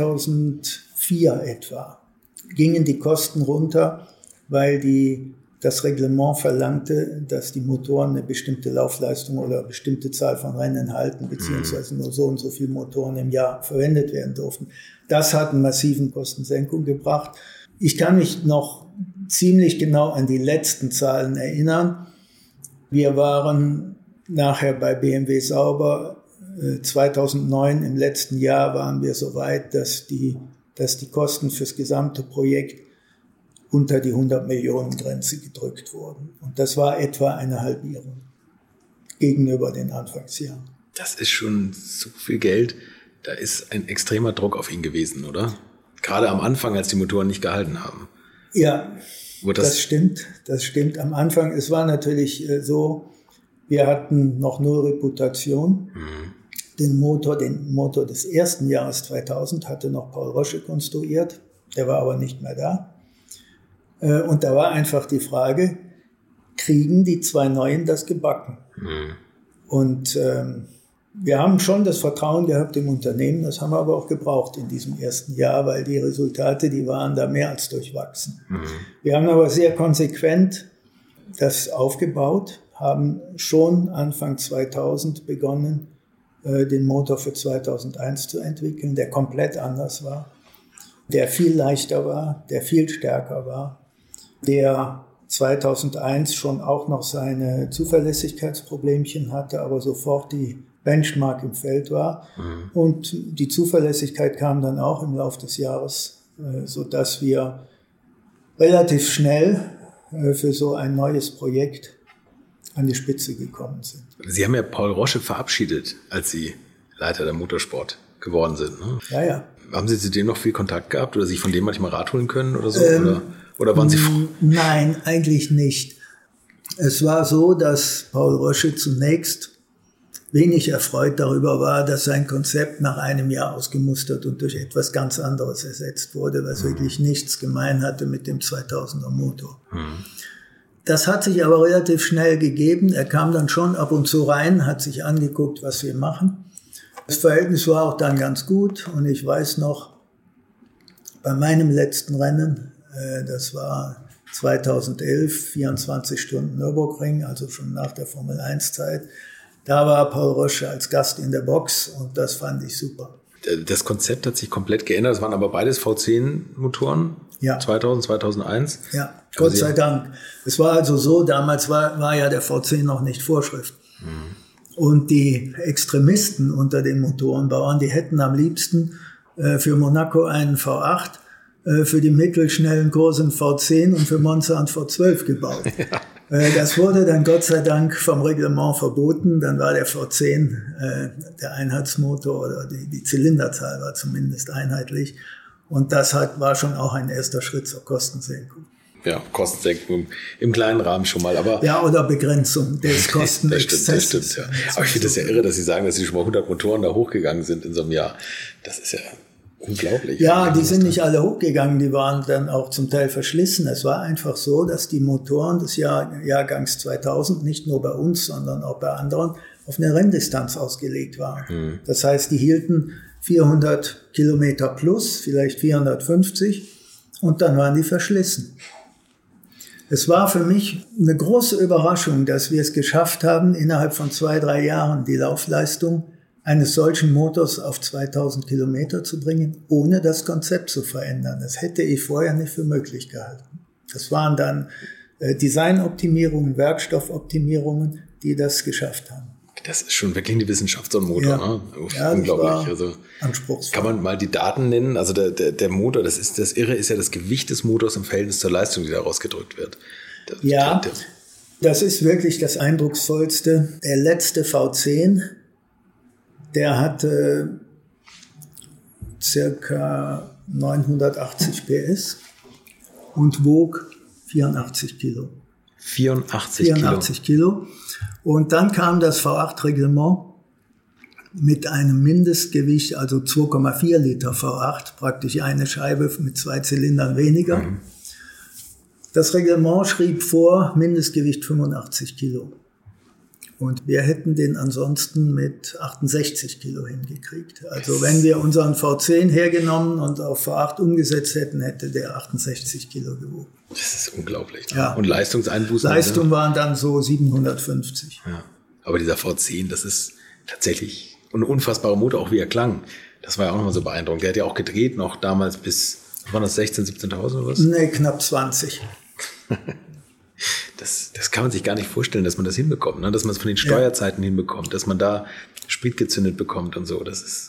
2004 etwa gingen die Kosten runter, weil das Reglement verlangte, dass die Motoren eine bestimmte Laufleistung oder eine bestimmte Zahl von Rennen halten, beziehungsweise nur so und so viele Motoren im Jahr verwendet werden durften. Das hat einen massiven Kostensenkung gebracht. Ich kann mich noch ziemlich genau an die letzten Zahlen erinnern. Wir waren nachher bei BMW Sauber 2009, im letzten Jahr waren wir so weit, dass die Kosten fürs gesamte Projekt unter die 100 Millionen Grenze gedrückt wurden. Und das war etwa eine Halbierung gegenüber den Anfangsjahren.
Das ist schon so viel Geld. Da ist ein extremer Druck auf ihn gewesen, oder? Gerade am Anfang, als die Motoren nicht gehalten haben.
Ja, das stimmt. Das stimmt. Am Anfang, es war natürlich so, wir hatten noch null Reputation. Den Motor des ersten Jahres 2000 hatte noch Paul Rosche konstruiert. Der war aber nicht mehr da. Und da war einfach die Frage, kriegen die 2 Neuen das gebacken? Und wir haben schon das Vertrauen gehabt im Unternehmen, das haben wir aber auch gebraucht in diesem ersten Jahr, weil die Resultate, die waren da mehr als durchwachsen. Wir haben aber sehr konsequent das aufgebaut, haben schon Anfang 2000 begonnen, den Motor für 2001 zu entwickeln, der komplett anders war, der viel leichter war, der viel stärker war, der 2001 schon auch noch seine Zuverlässigkeitsproblemchen hatte, aber sofort die Benchmark im Feld war. Und die Zuverlässigkeit kam dann auch im Laufe des Jahres, sodass wir relativ schnell für so ein neues Projekt an die Spitze gekommen sind.
Sie haben ja Paul Rosche verabschiedet, als Sie Leiter der Motorsport geworden sind. Ne?
Ja, ja.
Haben Sie zu dem noch viel Kontakt gehabt oder sich von dem manchmal Rat holen können oder so? Oder waren Sie froh?
Nein, eigentlich nicht. Es war so, dass Paul Rosche zunächst wenig erfreut darüber war, dass sein Konzept nach einem Jahr ausgemustert und durch etwas ganz anderes ersetzt wurde, was wirklich nichts gemein hatte mit dem 2000er Motor. Das hat sich aber relativ schnell gegeben. Er kam dann schon ab und zu rein, hat sich angeguckt, was wir machen. Das Verhältnis war auch dann ganz gut und ich weiß noch, bei meinem letzten Rennen, das war 2011, 24 Stunden Nürburgring, also schon nach der Formel 1 Zeit, da war Paul Rosche als Gast in der Box und das fand ich super.
das Konzept hat sich komplett geändert. Das waren aber beides V10-Motoren.
Ja.
2000, 2001.
Ja, Gott sei Dank. Es war also so, damals war ja der V10 noch nicht Vorschrift. Und die Extremisten unter den Motorenbauern, die hätten am liebsten für Monaco einen V8, für die mittelschnellen Kurse einen V10 und für Monza einen V12 gebaut. Ja. Das wurde dann Gott sei Dank vom Reglement verboten. Dann war der V10, der Einheitsmotor oder die Zylinderzahl war zumindest einheitlich. Und das war schon auch ein erster Schritt zur Kostensenkung.
Ja, Kostensenkung im kleinen Rahmen schon mal, aber...
Ja, oder Begrenzung des Kostenexzesses.
Das stimmt, ja. Aber ich finde das ja irre, dass Sie sagen, dass Sie schon mal 100 Motoren da hochgegangen sind in so einem Jahr. Das ist ja unglaublich.
Ja, die sind nicht alle hochgegangen, die waren dann auch zum Teil verschlissen. Es war einfach so, dass die Motoren des Jahrgangs 2000 nicht nur bei uns, sondern auch bei anderen auf eine Renndistanz ausgelegt waren. Das heißt, die hielten 400 Kilometer plus, vielleicht 450 und dann waren die verschlissen. Es war für mich eine große Überraschung, dass wir es geschafft haben, innerhalb von 2-3 Jahren die Laufleistung eines solchen Motors auf 2000 Kilometer zu bringen, ohne das Konzept zu verändern. Das hätte ich vorher nicht für möglich gehalten. Das waren dann Designoptimierungen, Werkstoffoptimierungen, die das geschafft haben.
Das ist schon wirklich eine Wissenschaft, so ein Motor.
Ja.
Ne?
Ja,
unglaublich. Also,
anspruchsvoll.
kann man mal die Daten nennen? Also der Motor, das Irre ist ja das Gewicht des Motors im Verhältnis zur Leistung, die da rausgedrückt wird.
Das ist wirklich das Eindrucksvollste. Der letzte V10, der hatte circa 980 PS und wog 84 Kilo.
84
Kilo. Und dann kam das V8-Reglement mit einem Mindestgewicht, also 2,4 Liter V8, praktisch eine Scheibe mit 2 Zylindern weniger. Das Reglement schrieb vor, Mindestgewicht 85 Kilo. Und wir hätten den ansonsten mit 68 Kilo hingekriegt. Also wenn wir unseren V10 hergenommen und auf V8 umgesetzt hätten, hätte der 68 Kilo gewogen.
Das ist unglaublich.
Ja.
Und Leistungseinbußen?
Leistung waren dann so 750.
Ja. Aber dieser V10, das ist tatsächlich ein unfassbarer Motor, auch wie er klang. Das war ja auch nochmal so beeindruckend. Der hat ja auch gedreht noch damals bis, waren das 16.000, 17.000 oder was?
Nee, knapp 20.
Das kann man sich gar nicht vorstellen, dass man das hinbekommt, ne? Dass man es von den Steuerzeiten hinbekommt, dass man da Sprit gezündet bekommt und so. Das ist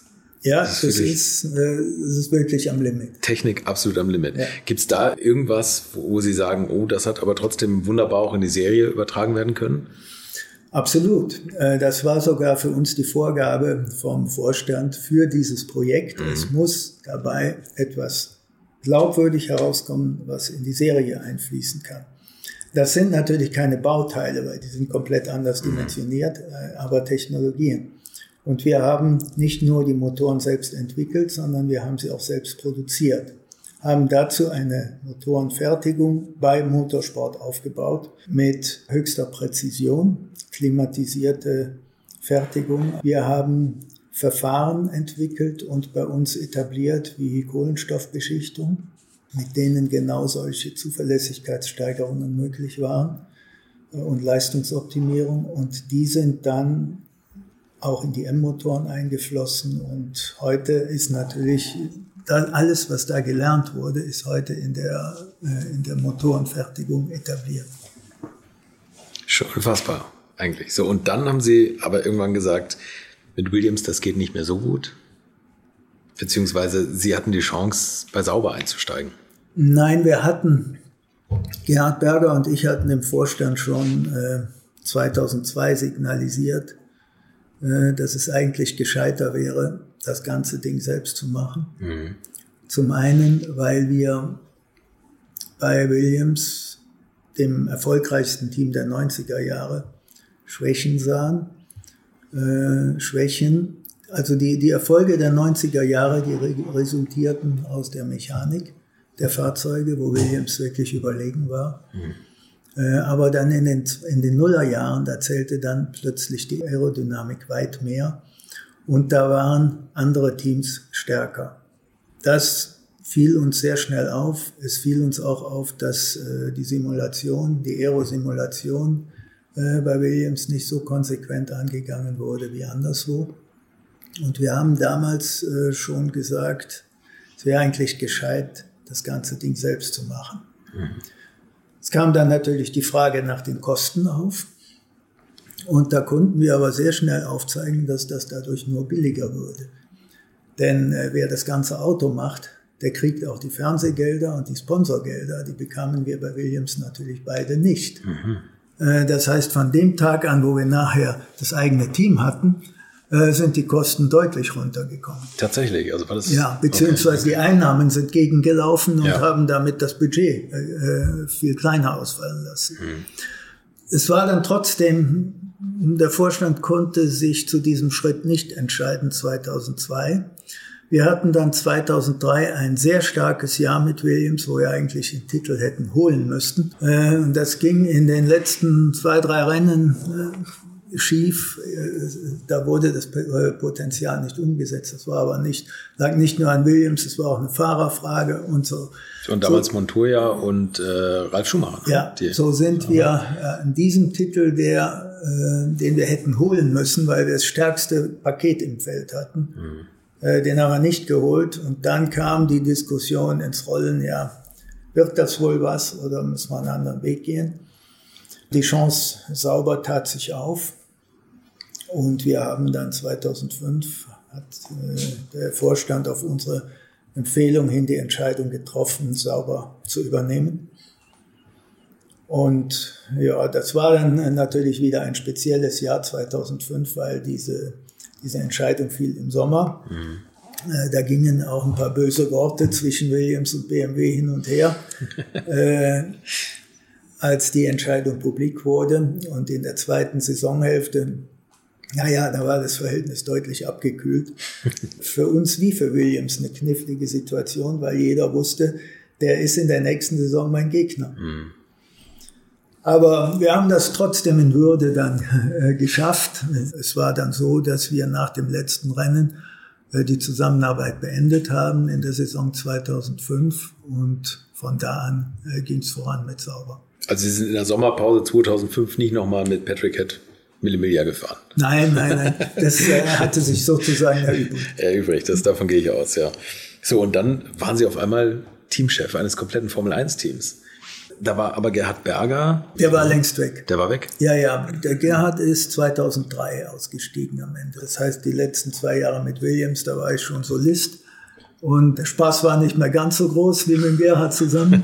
wirklich am Limit.
Technik absolut am Limit.
Ja.
Gibt es da irgendwas, wo Sie sagen, oh, das hat aber trotzdem wunderbar auch in die Serie übertragen werden können?
Absolut. Das war sogar für uns die Vorgabe vom Vorstand für dieses Projekt. Es muss dabei etwas glaubwürdig herauskommen, was in die Serie einfließen kann. Das sind natürlich keine Bauteile, weil die sind komplett anders dimensioniert, aber Technologien. Und wir haben nicht nur die Motoren selbst entwickelt, sondern wir haben sie auch selbst produziert. Haben dazu eine Motorenfertigung bei Motorsport aufgebaut mit höchster Präzision, klimatisierte Fertigung. Wir haben Verfahren entwickelt und bei uns etabliert wie Kohlenstoffbeschichtung, mit denen genau solche Zuverlässigkeitssteigerungen möglich waren und Leistungsoptimierung. Und die sind dann auch in die M-Motoren eingeflossen. Und heute ist natürlich alles, was da gelernt wurde, ist heute in der Motorenfertigung etabliert.
Schon unfassbar eigentlich. So, und dann haben Sie aber irgendwann gesagt, mit Williams, das geht nicht mehr so gut. Beziehungsweise Sie hatten die Chance, bei Sauber einzusteigen.
Nein, Gerhard Berger und ich hatten im Vorstand schon 2002 signalisiert, dass es eigentlich gescheiter wäre, das ganze Ding selbst zu machen. Zum einen, weil wir bei Williams, dem erfolgreichsten Team der 90er Jahre, Schwächen sahen. Also die Erfolge der 90er Jahre, die resultierten aus der Mechanik der Fahrzeuge, wo Williams wirklich überlegen war. Aber dann in den Nullerjahren, da zählte dann plötzlich die Aerodynamik weit mehr und da waren andere Teams stärker. Das fiel uns sehr schnell auf. Es fiel uns auch auf, dass die Aerosimulation bei Williams nicht so konsequent angegangen wurde wie anderswo. Und wir haben damals schon gesagt, es wäre eigentlich gescheit, das ganze Ding selbst zu machen. Es kam dann natürlich die Frage nach den Kosten auf. Und da konnten wir aber sehr schnell aufzeigen, dass das dadurch nur billiger würde. Denn wer das ganze Auto macht, der kriegt auch die Fernsehgelder und die Sponsorgelder. Die bekamen wir bei Williams natürlich beide nicht. Das heißt, von dem Tag an, wo wir nachher das eigene Team hatten, sind die Kosten deutlich runtergekommen.
Tatsächlich, also war das?
Ja, beziehungsweise die Einnahmen sind gegengelaufen und haben damit das Budget viel kleiner ausfallen lassen. Es war dann trotzdem, der Vorstand konnte sich zu diesem Schritt nicht entscheiden 2002. Wir hatten dann 2003 ein sehr starkes Jahr mit Williams, wo wir eigentlich den Titel hätten holen müssen. Und das ging in den letzten 2-3 Rennen schief. Da wurde das Potenzial nicht umgesetzt. Das war aber lag nicht nur an Williams, es war auch eine Fahrerfrage und so.
Und damals Montoya und Ralf Schumacher.
Ja, so sind wir an diesem Titel, den wir hätten holen müssen, weil wir das stärkste Paket im Feld hatten. Den haben wir nicht geholt. Und dann kam die Diskussion ins Rollen, ja, wird das wohl was oder müssen wir einen anderen Weg gehen? Die Chance Sauber tat sich auf. Und wir haben dann 2005, hat der Vorstand auf unsere Empfehlung hin die Entscheidung getroffen, Sauber zu übernehmen. Und ja, das war dann natürlich wieder ein spezielles Jahr 2005, weil diese Entscheidung fiel im Sommer. Da gingen auch ein paar böse Worte zwischen Williams und BMW hin und her, als die Entscheidung publik wurde. Und in der zweiten Saisonhälfte, da war das Verhältnis deutlich abgekühlt. Für uns wie für Williams eine knifflige Situation, weil jeder wusste, der ist in der nächsten Saison mein Gegner. Aber wir haben das trotzdem in Würde dann geschafft. Es war dann so, dass wir nach dem letzten Rennen die Zusammenarbeit beendet haben in der Saison 2005 und von da an ging es voran mit Sauber.
Also Sie sind in der Sommerpause 2005 nicht nochmal mit Patrick Head Mille-Miglia gefahren?
Nein. Das hatte sich sozusagen
erübrigt. Davon gehe ich aus, ja. So, und dann waren Sie auf einmal Teamchef eines kompletten Formel-1-Teams. Da war aber Gerhard Berger.
Der war längst weg.
Der war weg?
Ja. Der Gerhard ist 2003 ausgestiegen am Ende. Das heißt, die letzten 2 Jahre mit Williams, da war ich schon Solist. Und der Spaß war nicht mehr ganz so groß wie mit Gerhard zusammen.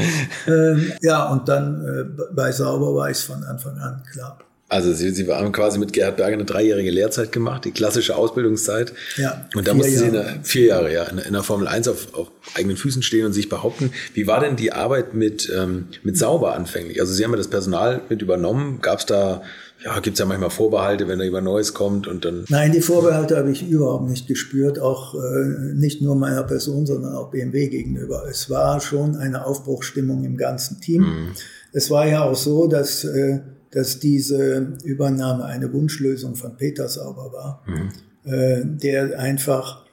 Und dann bei Sauber war ich es von Anfang an, klar.
Also Sie haben quasi mit Gerhard Berger eine 3-jährige Lehrzeit gemacht, die klassische Ausbildungszeit.
Ja.
Und da mussten Sie 4 Jahre in der Formel 1 auf eigenen Füßen stehen und sich behaupten. Wie war denn die Arbeit mit Sauber anfänglich? Also Sie haben ja das Personal mit übernommen. Gibt's ja manchmal Vorbehalte, wenn da jemand Neues kommt und dann... Nein,
die Vorbehalte habe ich überhaupt nicht gespürt, auch nicht nur meiner Person, sondern auch BMW gegenüber. Es war schon eine Aufbruchsstimmung im ganzen Team. Es war ja auch so, dass diese Übernahme eine Wunschlösung von Peter Sauber war, der einfach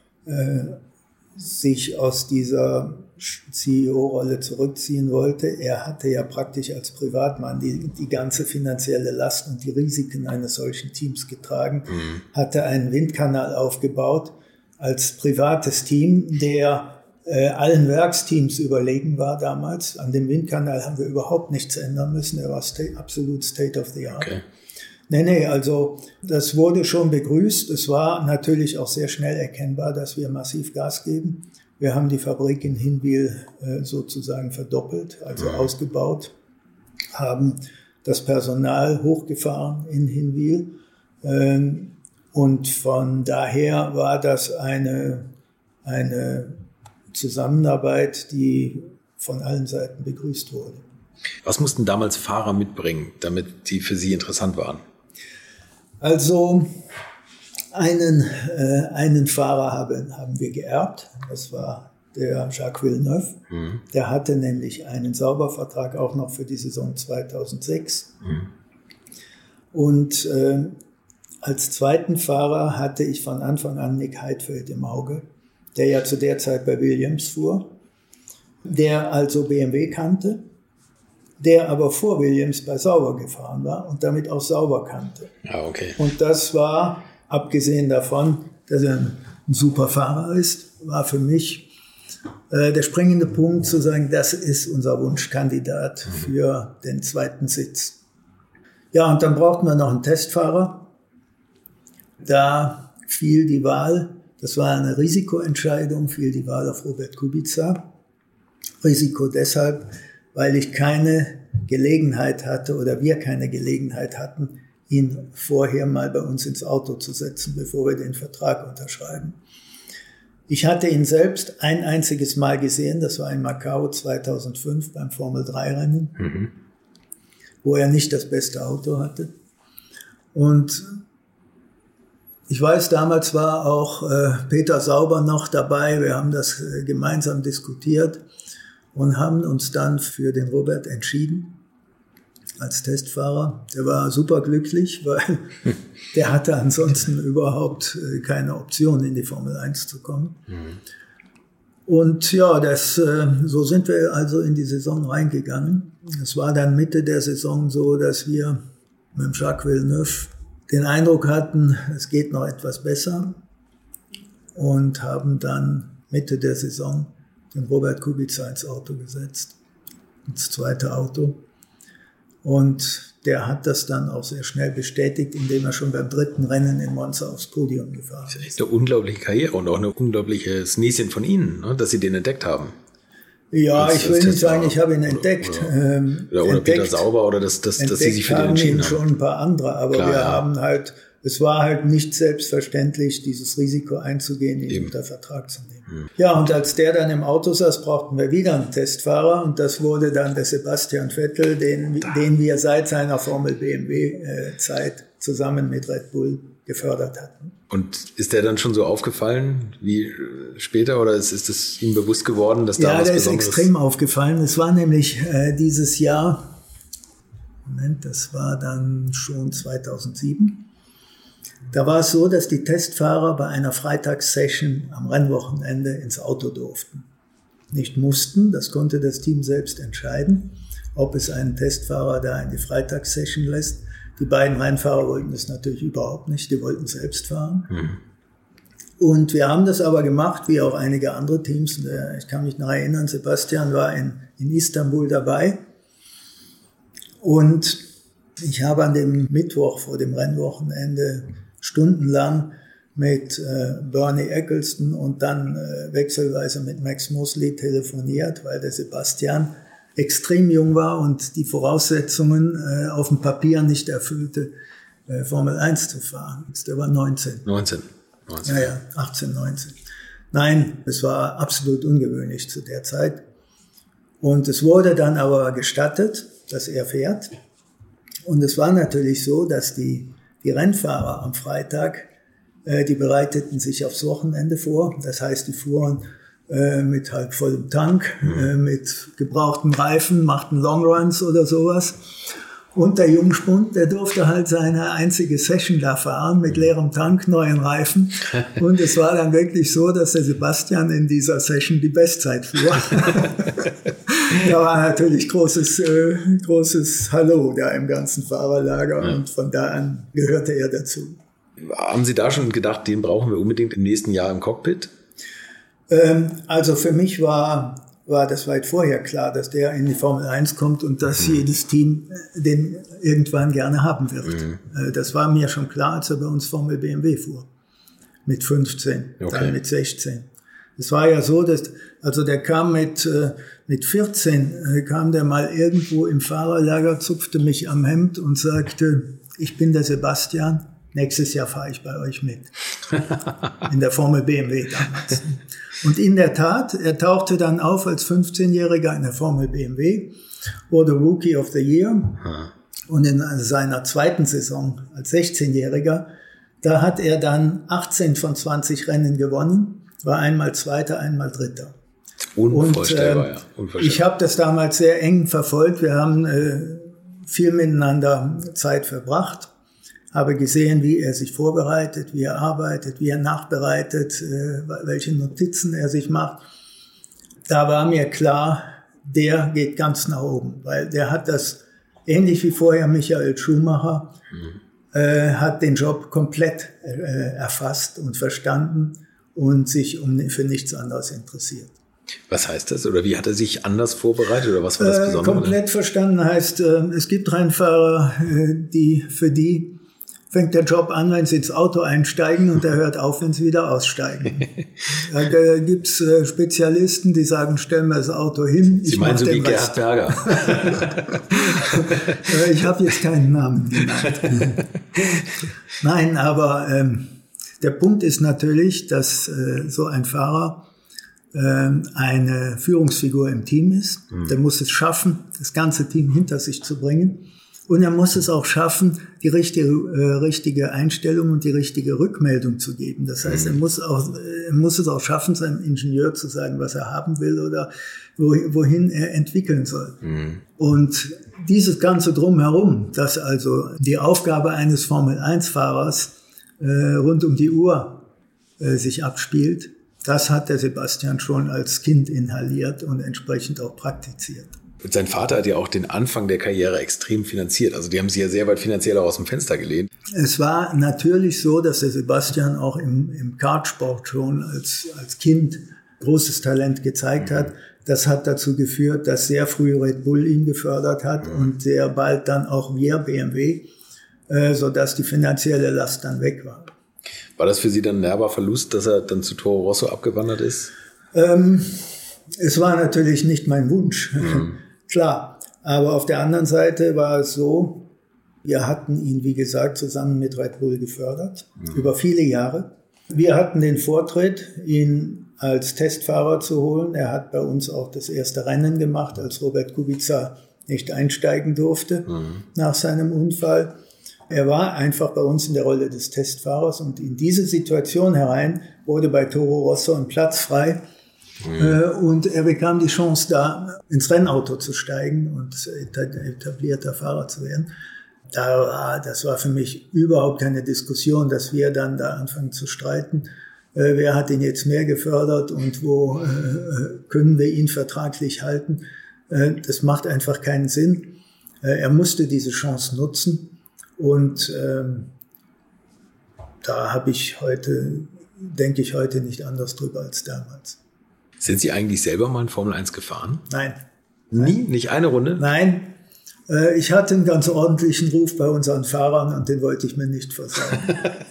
sich aus dieser CEO-Rolle zurückziehen wollte. Er hatte ja praktisch als Privatmann die ganze finanzielle Last und die Risiken eines solchen Teams getragen, hatte einen Windkanal aufgebaut als privates Team, der allen Werksteams überlegen war damals. An dem Windkanal haben wir überhaupt nichts ändern müssen. Er war absolut State of the Art. Okay. Also das wurde schon begrüßt. Es war natürlich auch sehr schnell erkennbar, dass wir massiv Gas geben. Wir haben die Fabrik in Hinwil sozusagen verdoppelt, also ausgebaut, haben das Personal hochgefahren in Hinwil. Und von daher war das eine Zusammenarbeit, die von allen Seiten begrüßt wurde.
Was mussten damals Fahrer mitbringen, damit die für Sie interessant waren?
Also einen Fahrer haben wir geerbt. Das war der Jacques Villeneuve. Der hatte nämlich einen Saubervertrag auch noch für die Saison 2006. Und als zweiten Fahrer hatte ich von Anfang an Nick Heidfeld im Auge, der ja zu der Zeit bei Williams fuhr, der also BMW kannte, der aber vor Williams bei Sauber gefahren war und damit auch Sauber kannte.
Ja, okay.
Und das war, abgesehen davon, dass er ein super Fahrer ist, war für mich der springende Punkt zu sagen, das ist unser Wunschkandidat für den zweiten Sitz. Ja, und dann brauchten wir noch einen Testfahrer. Da fiel die Wahl, das war eine Risikoentscheidung, fiel die Wahl auf Robert Kubica. Risiko deshalb, weil ich keine Gelegenheit hatte oder wir keine Gelegenheit hatten, ihn vorher mal bei uns ins Auto zu setzen, bevor wir den Vertrag unterschreiben. Ich hatte ihn selbst ein einziges Mal gesehen, das war in Macau 2005 beim Formel-3-Rennen, wo er nicht das beste Auto hatte. Und ich weiß, damals war auch Peter Sauber noch dabei, wir haben das gemeinsam diskutiert und haben uns dann für den Robert entschieden als Testfahrer. Der war super glücklich, weil der hatte ansonsten überhaupt keine Option, in die Formel 1 zu kommen. Und ja, so sind wir also in die Saison reingegangen. Es war dann Mitte der Saison so, dass wir mit dem Jacques Villeneuve den Eindruck hatten, es geht noch etwas besser und haben dann Mitte der Saison den Robert Kubica ins Auto gesetzt, ins zweite Auto. Und der hat das dann auch sehr schnell bestätigt, indem er schon beim dritten Rennen in Monza aufs Podium gefahren ist.
Das ist echt eine unglaubliche Karriere und auch ein unglaubliches Näschen von Ihnen, ne, dass Sie den entdeckt haben.
Ja, ich will nicht sagen, ich habe ihn entdeckt.
Oder Peter Sauber oder dass Sie sich für den entschieden haben.
Schon ein paar andere, aber klar, wir haben halt, es war halt nicht selbstverständlich, dieses Risiko einzugehen, ihn unter Vertrag zu nehmen. Ja, und als der dann im Auto saß, brauchten wir wieder einen Testfahrer und das wurde dann der Sebastian Vettel, den wir seit seiner Formel BMW-Zeit zusammen mit Red Bull gefördert hatten.
Und ist der dann schon so aufgefallen wie später oder ist es ihm bewusst geworden, dass da was Besonderes?
Ja, der ist extrem aufgefallen. Es war nämlich dieses Jahr, das war dann schon 2007. Da war es so, dass die Testfahrer bei einer Freitagssession am Rennwochenende ins Auto durften. Nicht mussten, das konnte das Team selbst entscheiden, ob es einen Testfahrer da in die Freitagssession lässt. Die beiden Rennfahrer wollten das natürlich überhaupt nicht, die wollten selbst fahren. Und wir haben das aber gemacht, wie auch einige andere Teams. Ich kann mich noch erinnern, Sebastian war in Istanbul dabei. Und ich habe an dem Mittwoch vor dem Rennwochenende stundenlang mit Bernie Eccleston und dann wechselweise mit Max Mosley telefoniert, weil der Sebastian extrem jung war und die Voraussetzungen auf dem Papier nicht erfüllte, Formel 1 zu fahren. Der war 19.
19.
Ja, 18, 19. Nein, es war absolut ungewöhnlich zu der Zeit. Und es wurde dann aber gestattet, dass er fährt. Und es war natürlich so, dass die Rennfahrer am Freitag, die bereiteten sich aufs Wochenende vor. Das heißt, die fuhren mit halb vollem Tank, mit gebrauchten Reifen, machten Longruns oder sowas. Und der Jungspund, der durfte halt seine einzige Session da fahren mit leerem Tank, neuen Reifen. Und es war dann wirklich so, dass der Sebastian in dieser Session die Bestzeit fuhr. Da war natürlich großes Hallo da im ganzen Fahrerlager und von da an gehörte er dazu.
Haben Sie da schon gedacht, den brauchen wir unbedingt im nächsten Jahr im Cockpit?
Also für mich war das weit vorher klar, dass der in die Formel 1 kommt und dass jedes Team den irgendwann gerne haben wird. Das war mir schon klar, als er bei uns Formel BMW fuhr. Mit 15, dann mit 16. Es war ja so, dass, also der kam mit 14, kam der mal irgendwo im Fahrerlager, zupfte mich am Hemd und sagte, ich bin der Sebastian, nächstes Jahr fahre ich bei euch mit. In der Formel BMW damals. Und in der Tat, er tauchte dann auf als 15-Jähriger in der Formel BMW, wurde Rookie of the Year. Und in seiner zweiten Saison als 16-Jähriger, da hat er dann 18 von 20 Rennen gewonnen, war einmal Zweiter, einmal Dritter.
Unvorstellbar, ja.
Unvorstellbar. Ich habe das damals sehr eng verfolgt. Wir haben viel miteinander Zeit verbracht. Habe gesehen, wie er sich vorbereitet, wie er arbeitet, wie er nachbereitet, welche Notizen er sich macht. Da war mir klar, der geht ganz nach oben, weil der hat das, ähnlich wie vorher Michael Schumacher, hat den Job komplett erfasst und verstanden und sich für nichts anderes interessiert.
Was heißt das? Oder wie hat er sich anders vorbereitet? Oder was war das Besondere?
Komplett verstanden heißt, es gibt Rennfahrer, für die fängt der Job an, wenn sie ins Auto einsteigen und er hört auf, wenn sie wieder aussteigen. Da gibt's Spezialisten, die sagen, stell mir das Auto hin.
Sie meinen so wie Gerhard Berger.
Ich habe jetzt keinen Namen genannt. Nein, aber der Punkt ist natürlich, dass so ein Fahrer eine Führungsfigur im Team ist. Der muss es schaffen, das ganze Team hinter sich zu bringen. Und er muss es auch schaffen, die richtige Einstellung und die richtige Rückmeldung zu geben. Das heißt, er muss es auch schaffen, seinem Ingenieur zu sagen, was er haben will oder wohin er entwickeln soll. Und dieses ganze Drumherum, das also die Aufgabe eines Formel-1-Fahrers rund um die Uhr sich abspielt, das hat der Sebastian schon als Kind inhaliert und entsprechend auch praktiziert.
Und sein Vater hat ja auch den Anfang der Karriere extrem finanziert. Also die haben sich ja sehr weit finanziell auch aus dem Fenster gelehnt.
Es war natürlich so, dass der Sebastian auch im Kartsport schon als Kind großes Talent gezeigt hat. Das hat dazu geführt, dass sehr früh Red Bull ihn gefördert hat und sehr bald dann auch wir, BMW, sodass die finanzielle Last dann weg war.
War das für Sie dann ein herber Verlust, dass er dann zu Toro Rosso abgewandert ist?
Es war natürlich nicht mein Wunsch, klar. Aber auf der anderen Seite war es so, wir hatten ihn, wie gesagt, zusammen mit Red Bull gefördert, über viele Jahre. Wir hatten den Vortritt, ihn als Testfahrer zu holen. Er hat bei uns auch das erste Rennen gemacht, als Robert Kubica nicht einsteigen durfte nach seinem Unfall. Er war einfach bei uns in der Rolle des Testfahrers und in diese Situation herein wurde bei Toro Rosso ein Platz frei und er bekam die Chance, da ins Rennauto zu steigen und etablierter Fahrer zu werden. Das war für mich überhaupt keine Diskussion, dass wir dann da anfangen zu streiten. Wer hat ihn jetzt mehr gefördert und wo können wir ihn vertraglich halten? Das macht einfach keinen Sinn. Er musste diese Chance nutzen. Und da denke ich heute nicht anders drüber als damals.
Sind Sie eigentlich selber mal in Formel 1 gefahren?
Nein.
Nie? Nicht eine Runde?
Nein. Ich hatte einen ganz ordentlichen Ruf bei unseren Fahrern und den wollte ich mir nicht versauen.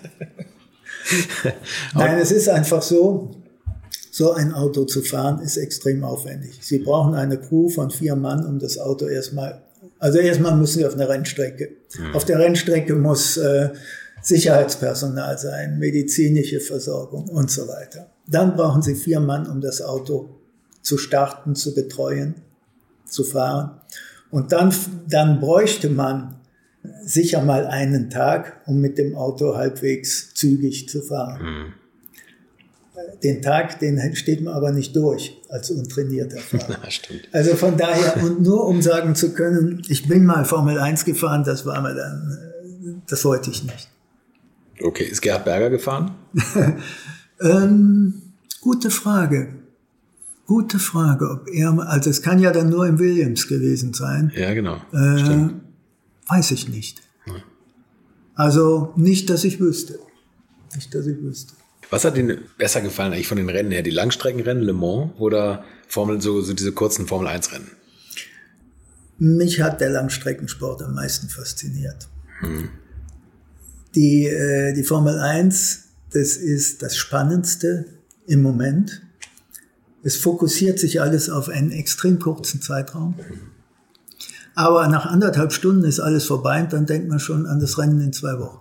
Nein, es ist einfach so ein Auto zu fahren ist extrem aufwendig. Sie brauchen eine Crew von 4 Mann, um das Auto erstmal müssen Sie auf eine Rennstrecke. Auf der Rennstrecke muss Sicherheitspersonal sein, medizinische Versorgung und so weiter. Dann brauchen Sie 4 Mann, um das Auto zu starten, zu betreuen, zu fahren. Und dann bräuchte man sicher mal einen Tag, um mit dem Auto halbwegs zügig zu fahren. Den Tag, den steht man aber nicht durch als untrainierter Fahrer.
Na, stimmt.
Also von daher, und nur um sagen zu können, ich bin mal Formel 1 gefahren, das wollte ich nicht.
Okay, ist Gerhard Berger gefahren?
Gute Frage. Also es kann ja dann nur im Williams gewesen sein.
Ja, genau. Stimmt.
Weiß ich nicht. Also nicht, dass ich wüsste.
Was hat Ihnen besser gefallen eigentlich von den Rennen her? Die Langstreckenrennen, Le Mans oder so diese kurzen Formel-1-Rennen?
Mich hat der Langstreckensport am meisten fasziniert. Die Formel 1, das ist das Spannendste im Moment. Es fokussiert sich alles auf einen extrem kurzen Zeitraum. Aber nach 1,5 Stunden ist alles vorbei und dann denkt man schon an das Rennen in 2 Wochen.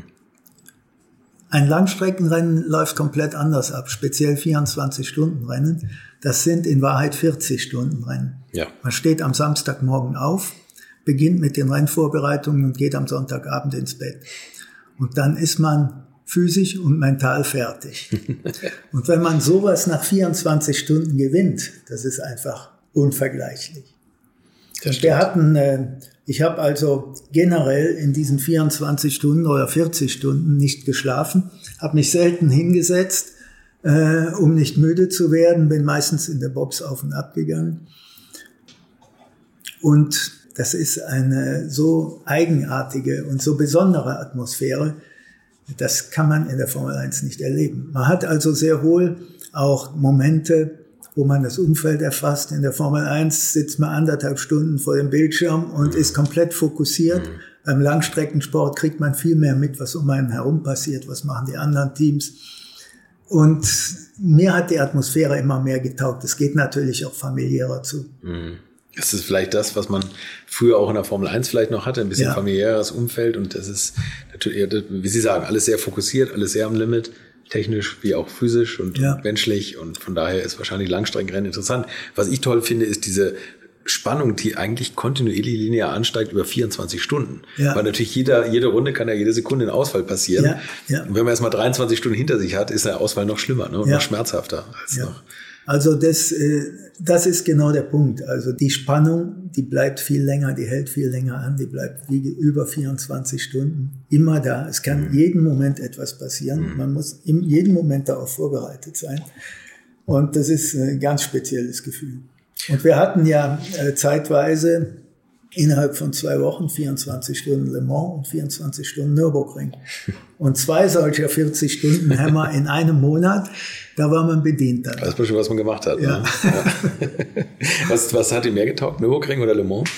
Ein Langstreckenrennen läuft komplett anders ab, speziell 24-Stunden-Rennen. Das sind in Wahrheit 40-Stunden-Rennen.
Ja.
Man steht am Samstagmorgen auf, beginnt mit den Rennvorbereitungen und geht am Sonntagabend ins Bett. Und dann ist man physisch und mental fertig. Und wenn man sowas nach 24 Stunden gewinnt, das ist einfach unvergleichlich. Ich habe also generell in diesen 24 Stunden oder 40 Stunden nicht geschlafen, habe mich selten hingesetzt, um nicht müde zu werden, bin meistens in der Box auf und ab gegangen. Und das ist eine so eigenartige und so besondere Atmosphäre, das kann man in der Formel 1 nicht erleben. Man hat also sehr wohl auch Momente, wo man das Umfeld erfasst. In der Formel 1 sitzt man 1,5 Stunden vor dem Bildschirm und ist komplett fokussiert. Beim Langstreckensport kriegt man viel mehr mit, was um einen herum passiert, was machen die anderen Teams. Und mir hat die Atmosphäre immer mehr getaugt. Es geht natürlich auch familiärer zu.
Das ist vielleicht das, was man früher auch in der Formel 1 vielleicht noch hatte, ein bisschen familiäres Umfeld. Und das ist natürlich, wie Sie sagen, alles sehr fokussiert, alles sehr am Limit, technisch wie auch physisch und menschlich. Und von daher ist wahrscheinlich Langstreckenrennen interessant. Was ich toll finde, ist diese Spannung, die eigentlich kontinuierlich linear ansteigt über 24 Stunden. Ja. Weil natürlich jede Runde kann ja jede Sekunde ein Ausfall passieren. Ja. Ja. Und wenn man erst mal 23 Stunden hinter sich hat, ist der Ausfall noch schlimmer, ne? Und noch schmerzhafter als noch.
Also das ist genau der Punkt. Also die Spannung, die bleibt viel länger, die hält viel länger an, die bleibt wie über 24 Stunden immer da. Es kann jeden Moment etwas passieren. Man muss in jedem Moment darauf vorbereitet sein. Und das ist ein ganz spezielles Gefühl. Und wir hatten ja zeitweise innerhalb von 2 Wochen 24 Stunden Le Mans und 24 Stunden Nürburgring. Und 2 solcher 40-Stunden-Hämmer in einem Monat, da war man bedient dann.
Das ist schon, was man gemacht hat. Ja. Ne? Ja. Was hat Ihnen mehr getaugt, Nürburgring oder Le Mans?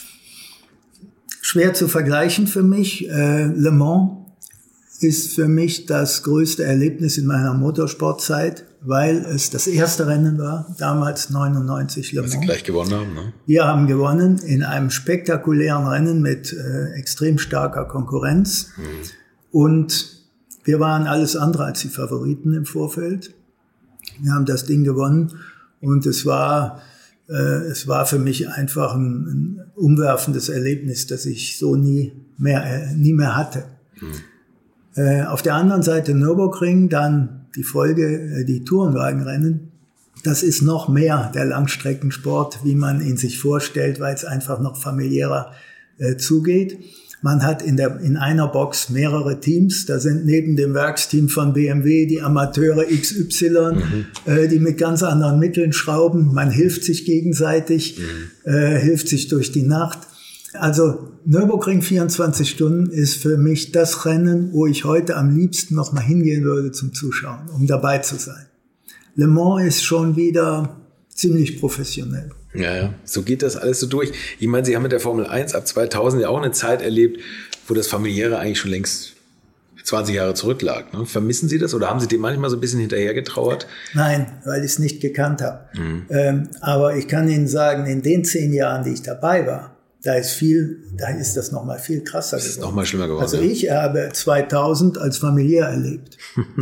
Schwer zu vergleichen für mich. Le Mans ist für mich das größte Erlebnis in meiner Motorsportzeit, weil es das erste Rennen war, damals 99 Le Mans.
Was Sie gleich gewonnen haben, ne?
Wir haben gewonnen in einem spektakulären Rennen mit extrem starker Konkurrenz. Und wir waren alles andere als die Favoriten im Vorfeld. Wir haben das Ding gewonnen und es war für mich einfach ein umwerfendes Erlebnis, das ich so nie mehr hatte. Auf der anderen Seite Nürburgring, dann die Folge, die Tourenwagenrennen. Das ist noch mehr der Langstreckensport, wie man ihn sich vorstellt, weil es einfach noch familiärer zugeht. Man hat in einer Box mehrere Teams. Da sind neben dem Werksteam von BMW die Amateure XY, die mit ganz anderen Mitteln schrauben. Man hilft sich gegenseitig, hilft sich durch die Nacht. Also Nürburgring 24 Stunden ist für mich das Rennen, wo ich heute am liebsten noch mal hingehen würde zum Zuschauen, um dabei zu sein. Le Mans ist schon wieder ziemlich professionell.
Ja, so geht das alles so durch. Ich meine, Sie haben mit der Formel 1 ab 2000 ja auch eine Zeit erlebt, wo das Familiäre eigentlich schon längst 20 Jahre zurücklag. Ne? Vermissen Sie das oder haben Sie dem manchmal so ein bisschen hinterhergetrauert?
Nein, weil ich es nicht gekannt habe. Aber ich kann Ihnen sagen, in den 10 Jahren, die ich dabei war, da ist das noch mal viel krasser geworden.
Das ist noch mal schlimmer geworden.
Also ich habe 2000 als familiär erlebt.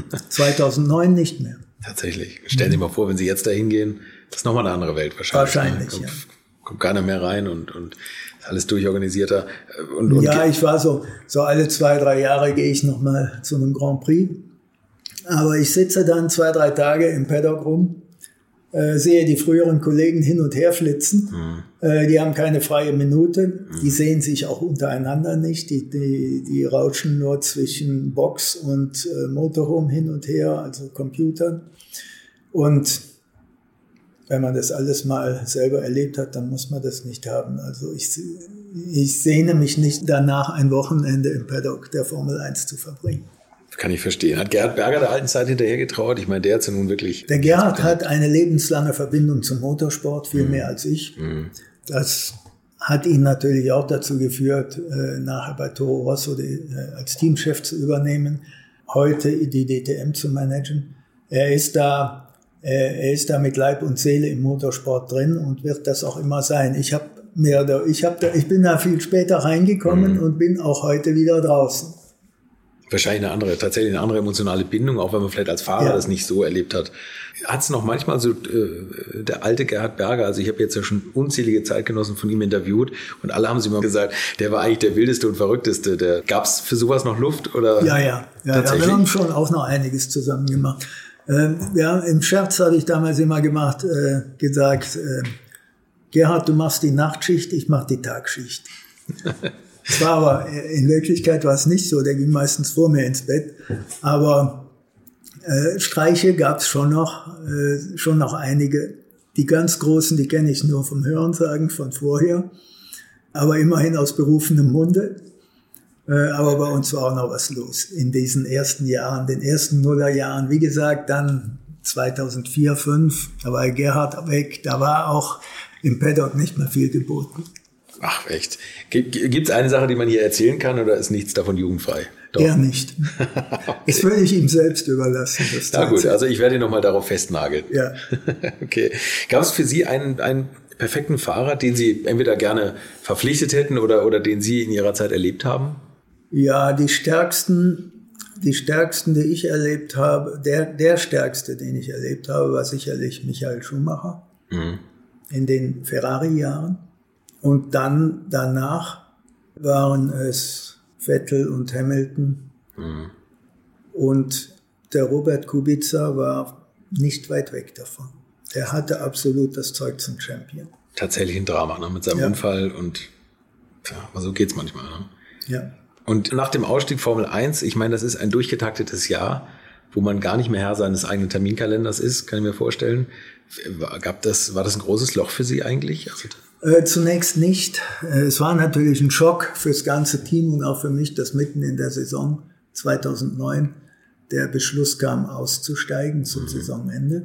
2009 nicht mehr.
Tatsächlich. Stellen Sie sich mal vor, wenn Sie jetzt da hingehen, das ist nochmal eine andere Welt wahrscheinlich.
Wahrscheinlich, ja.
Kommt keiner mehr rein und alles durchorganisierter.
Ja, ich war so alle 2-3 Jahre gehe ich nochmal zu einem Grand Prix. Aber ich sitze dann 2-3 Tage im Paddock rum, sehe die früheren Kollegen hin und her flitzen. Die haben keine freie Minute. Die sehen sich auch untereinander nicht. Die rauschen nur zwischen Box und Motorhome hin und her, also Computern. Und wenn man das alles mal selber erlebt hat, dann muss man das nicht haben. Also ich sehne mich nicht danach, ein Wochenende im Paddock der Formel 1 zu verbringen.
Kann ich verstehen. Hat Gerhard Berger der alten Zeit hinterher getrauert? Ich meine, der hat ja nun wirklich...
Der Gerhard hat eine lebenslange Verbindung zum Motorsport, viel mehr als ich. Das hat ihn natürlich auch dazu geführt, nachher bei Toro Rosso als Teamchef zu übernehmen, heute die DTM zu managen. Er ist da mit Leib und Seele im Motorsport drin und wird das auch immer sein. Ich bin da viel später reingekommen und bin auch heute wieder draußen.
Wahrscheinlich tatsächlich eine andere emotionale Bindung, auch wenn man vielleicht als Fahrer das nicht so erlebt hat. Hat es noch manchmal so der alte Gerhard Berger, also ich habe jetzt ja schon unzählige Zeitgenossen von ihm interviewt und alle haben sie immer gesagt, der war eigentlich der wildeste und verrückteste. Gab es für sowas noch Luft? Oder?
Ja, wir haben schon auch noch einiges zusammen gemacht. Im Scherz habe ich damals immer gesagt, Gerhard, du machst die Nachtschicht, ich mache die Tagschicht. Es war aber, in Wirklichkeit war es nicht so, der ging meistens vor mir ins Bett. Aber Streiche gab es schon noch einige. Die ganz großen, die kenne ich nur vom Hörensagen von vorher. aber immerhin aus berufenem Munde. Aber bei uns war auch noch was los in diesen ersten Jahren, den ersten Nullerjahren. Wie gesagt, dann 2004, 2005, da war Gerhard weg, da war auch im Paddock nicht mehr viel geboten.
Ach, echt. Gibt es eine Sache, die man hier erzählen kann, oder ist nichts davon jugendfrei?
Doch. Eher nicht. Okay. Das würde ich ihm selbst überlassen.
Na gut, also ich werde ihn nochmal darauf festnageln.
Ja.
Okay. Gab es für Sie einen perfekten Fahrer, den Sie entweder gerne verpflichtet hätten oder den Sie in Ihrer Zeit erlebt haben?
Ja, die stärksten, die ich erlebt habe, der stärkste, den ich erlebt habe, war sicherlich Michael Schumacher in den Ferrari-Jahren. Und dann danach waren es Vettel und Hamilton. Und der Robert Kubica war nicht weit weg davon. Der hatte absolut das Zeug zum Champion.
Tatsächlich ein Drama, ne? Mit seinem Unfall und ja, aber so geht's manchmal. Ne?
Ja.
Und nach dem Ausstieg Formel 1, ich meine, das ist ein durchgetaktetes Jahr, wo man gar nicht mehr Herr seines eigenen Terminkalenders ist, kann ich mir vorstellen. War das ein großes Loch für Sie eigentlich?
Zunächst nicht. Es war natürlich ein Schock fürs ganze Team und auch für mich, dass mitten in der Saison 2009 der Beschluss kam, auszusteigen zum Saisonende.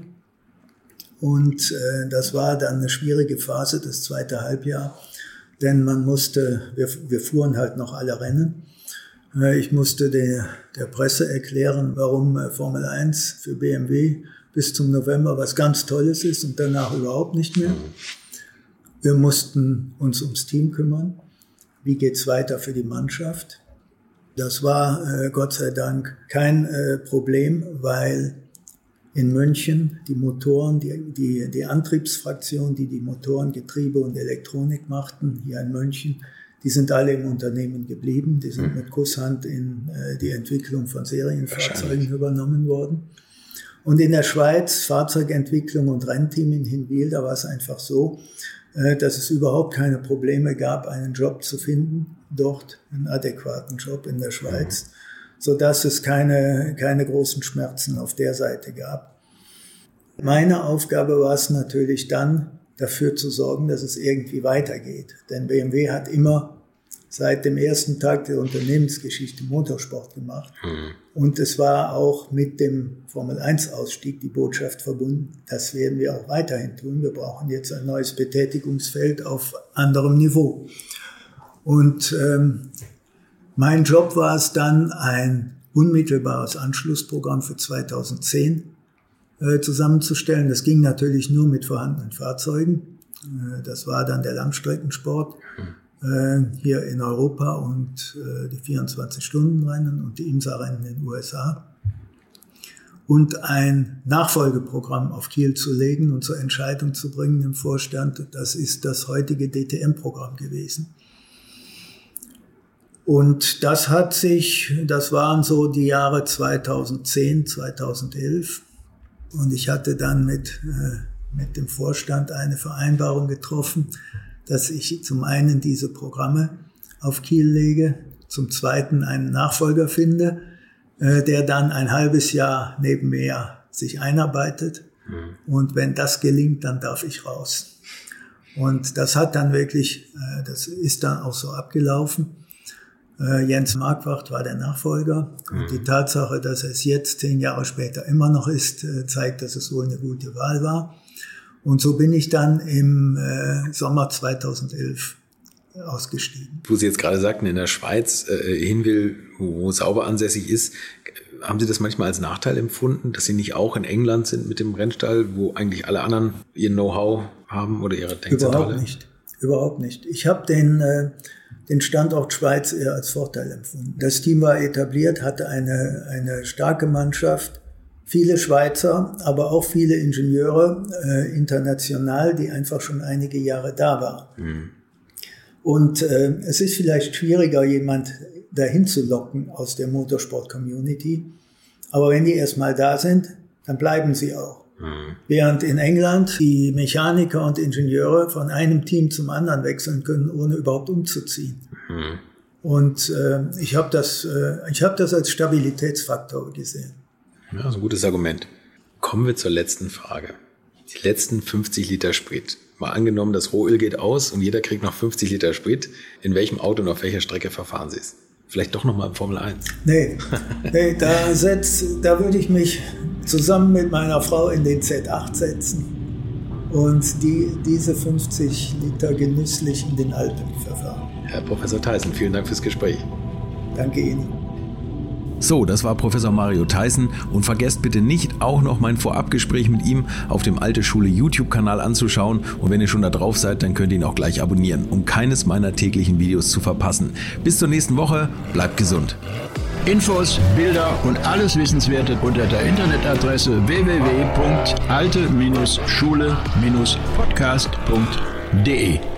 Und das war dann eine schwierige Phase, das zweite Halbjahr, denn wir fuhren halt noch alle Rennen. Ich musste der Presse erklären, warum Formel 1 für BMW bis zum November was ganz Tolles ist und danach überhaupt nicht mehr. Wir mussten uns ums Team kümmern. Wie geht's weiter für die Mannschaft? Das war Gott sei Dank kein Problem, weil in München die Motoren, die Antriebsfraktion, die Motoren, Getriebe und Elektronik machten, hier in München, die sind alle im Unternehmen geblieben. Die sind mit Kusshand in die Entwicklung von Serienfahrzeugen übernommen worden. Und in der Schweiz, Fahrzeugentwicklung und Rennteam in Hinwil, da war es einfach so, dass es überhaupt keine Probleme gab, einen Job zu finden, dort einen adäquaten Job in der Schweiz, sodass es keine großen Schmerzen auf der Seite gab. Meine Aufgabe war es natürlich dann, dafür zu sorgen, dass es irgendwie weitergeht. Denn BMW hat immer seit dem ersten Tag der Unternehmensgeschichte Motorsport gemacht. Und es war auch mit dem Formel-1-Ausstieg die Botschaft verbunden, das werden wir auch weiterhin tun. Wir brauchen jetzt ein neues Betätigungsfeld auf anderem Niveau. Und mein Job war es dann, ein unmittelbares Anschlussprogramm für 2010 zusammenzustellen. Das ging natürlich nur mit vorhandenen Fahrzeugen. Das war dann der Langstreckensport hier in Europa und die 24-Stunden-Rennen und die IMSA-Rennen in den USA. Und ein Nachfolgeprogramm auf Kiel zu legen und zur Entscheidung zu bringen im Vorstand, das ist das heutige DTM-Programm gewesen. Und das waren so die Jahre 2010, 2011. Und ich hatte dann mit dem Vorstand eine Vereinbarung getroffen, dass ich zum einen diese Programme auf Kiel lege, zum zweiten einen Nachfolger finde, der dann ein halbes Jahr neben mir sich einarbeitet. Und wenn das gelingt, dann darf ich raus. Und das hat dann wirklich, das ist dann auch so abgelaufen. Jens Marquardt war der Nachfolger. Und die Tatsache, dass es jetzt 10 Jahre später immer noch ist, zeigt, dass es wohl eine gute Wahl war. Und so bin ich dann im Sommer 2011 ausgestiegen.
Wo Sie jetzt gerade sagten, in der Schweiz, Hinwil, wo Sauber ansässig ist, haben Sie das manchmal als Nachteil empfunden, dass Sie nicht auch in England sind mit dem Rennstall, wo eigentlich alle anderen ihr Know-how haben oder ihre Denkzentrale?
Überhaupt nicht. Ich habe den Standort Schweiz eher als Vorteil empfunden. Das Team war etabliert, hatte eine starke Mannschaft, viele Schweizer, aber auch viele Ingenieure international, die einfach schon einige Jahre da waren. Und es ist vielleicht schwieriger, jemand dahin zu locken aus der Motorsport-Community. Aber wenn die erstmal da sind, dann bleiben sie auch. Während in England die Mechaniker und Ingenieure von einem Team zum anderen wechseln können, ohne überhaupt umzuziehen. Und ich habe das als Stabilitätsfaktor gesehen.
Ja, das ist ein gutes Argument. Kommen wir zur letzten Frage. Die letzten 50 Liter Sprit. Mal angenommen, das Rohöl geht aus und jeder kriegt noch 50 Liter Sprit. In welchem Auto und auf welcher Strecke verfahren Sie es? Vielleicht doch nochmal im Formel 1.
Nee, da würde ich mich zusammen mit meiner Frau in den Z8 setzen und diese 50 Liter genüsslich in den Alpen verfahren.
Herr Professor Theissen, vielen Dank fürs Gespräch.
Danke Ihnen.
So, das war Professor Mario Theissen und vergesst bitte nicht, auch noch mein Vorabgespräch mit ihm auf dem Alte Schule YouTube-Kanal anzuschauen und wenn ihr schon da drauf seid, dann könnt ihr ihn auch gleich abonnieren, um keines meiner täglichen Videos zu verpassen. Bis zur nächsten Woche, bleibt gesund.
Infos, Bilder und alles Wissenswerte unter der Internetadresse www.alte-schule-podcast.de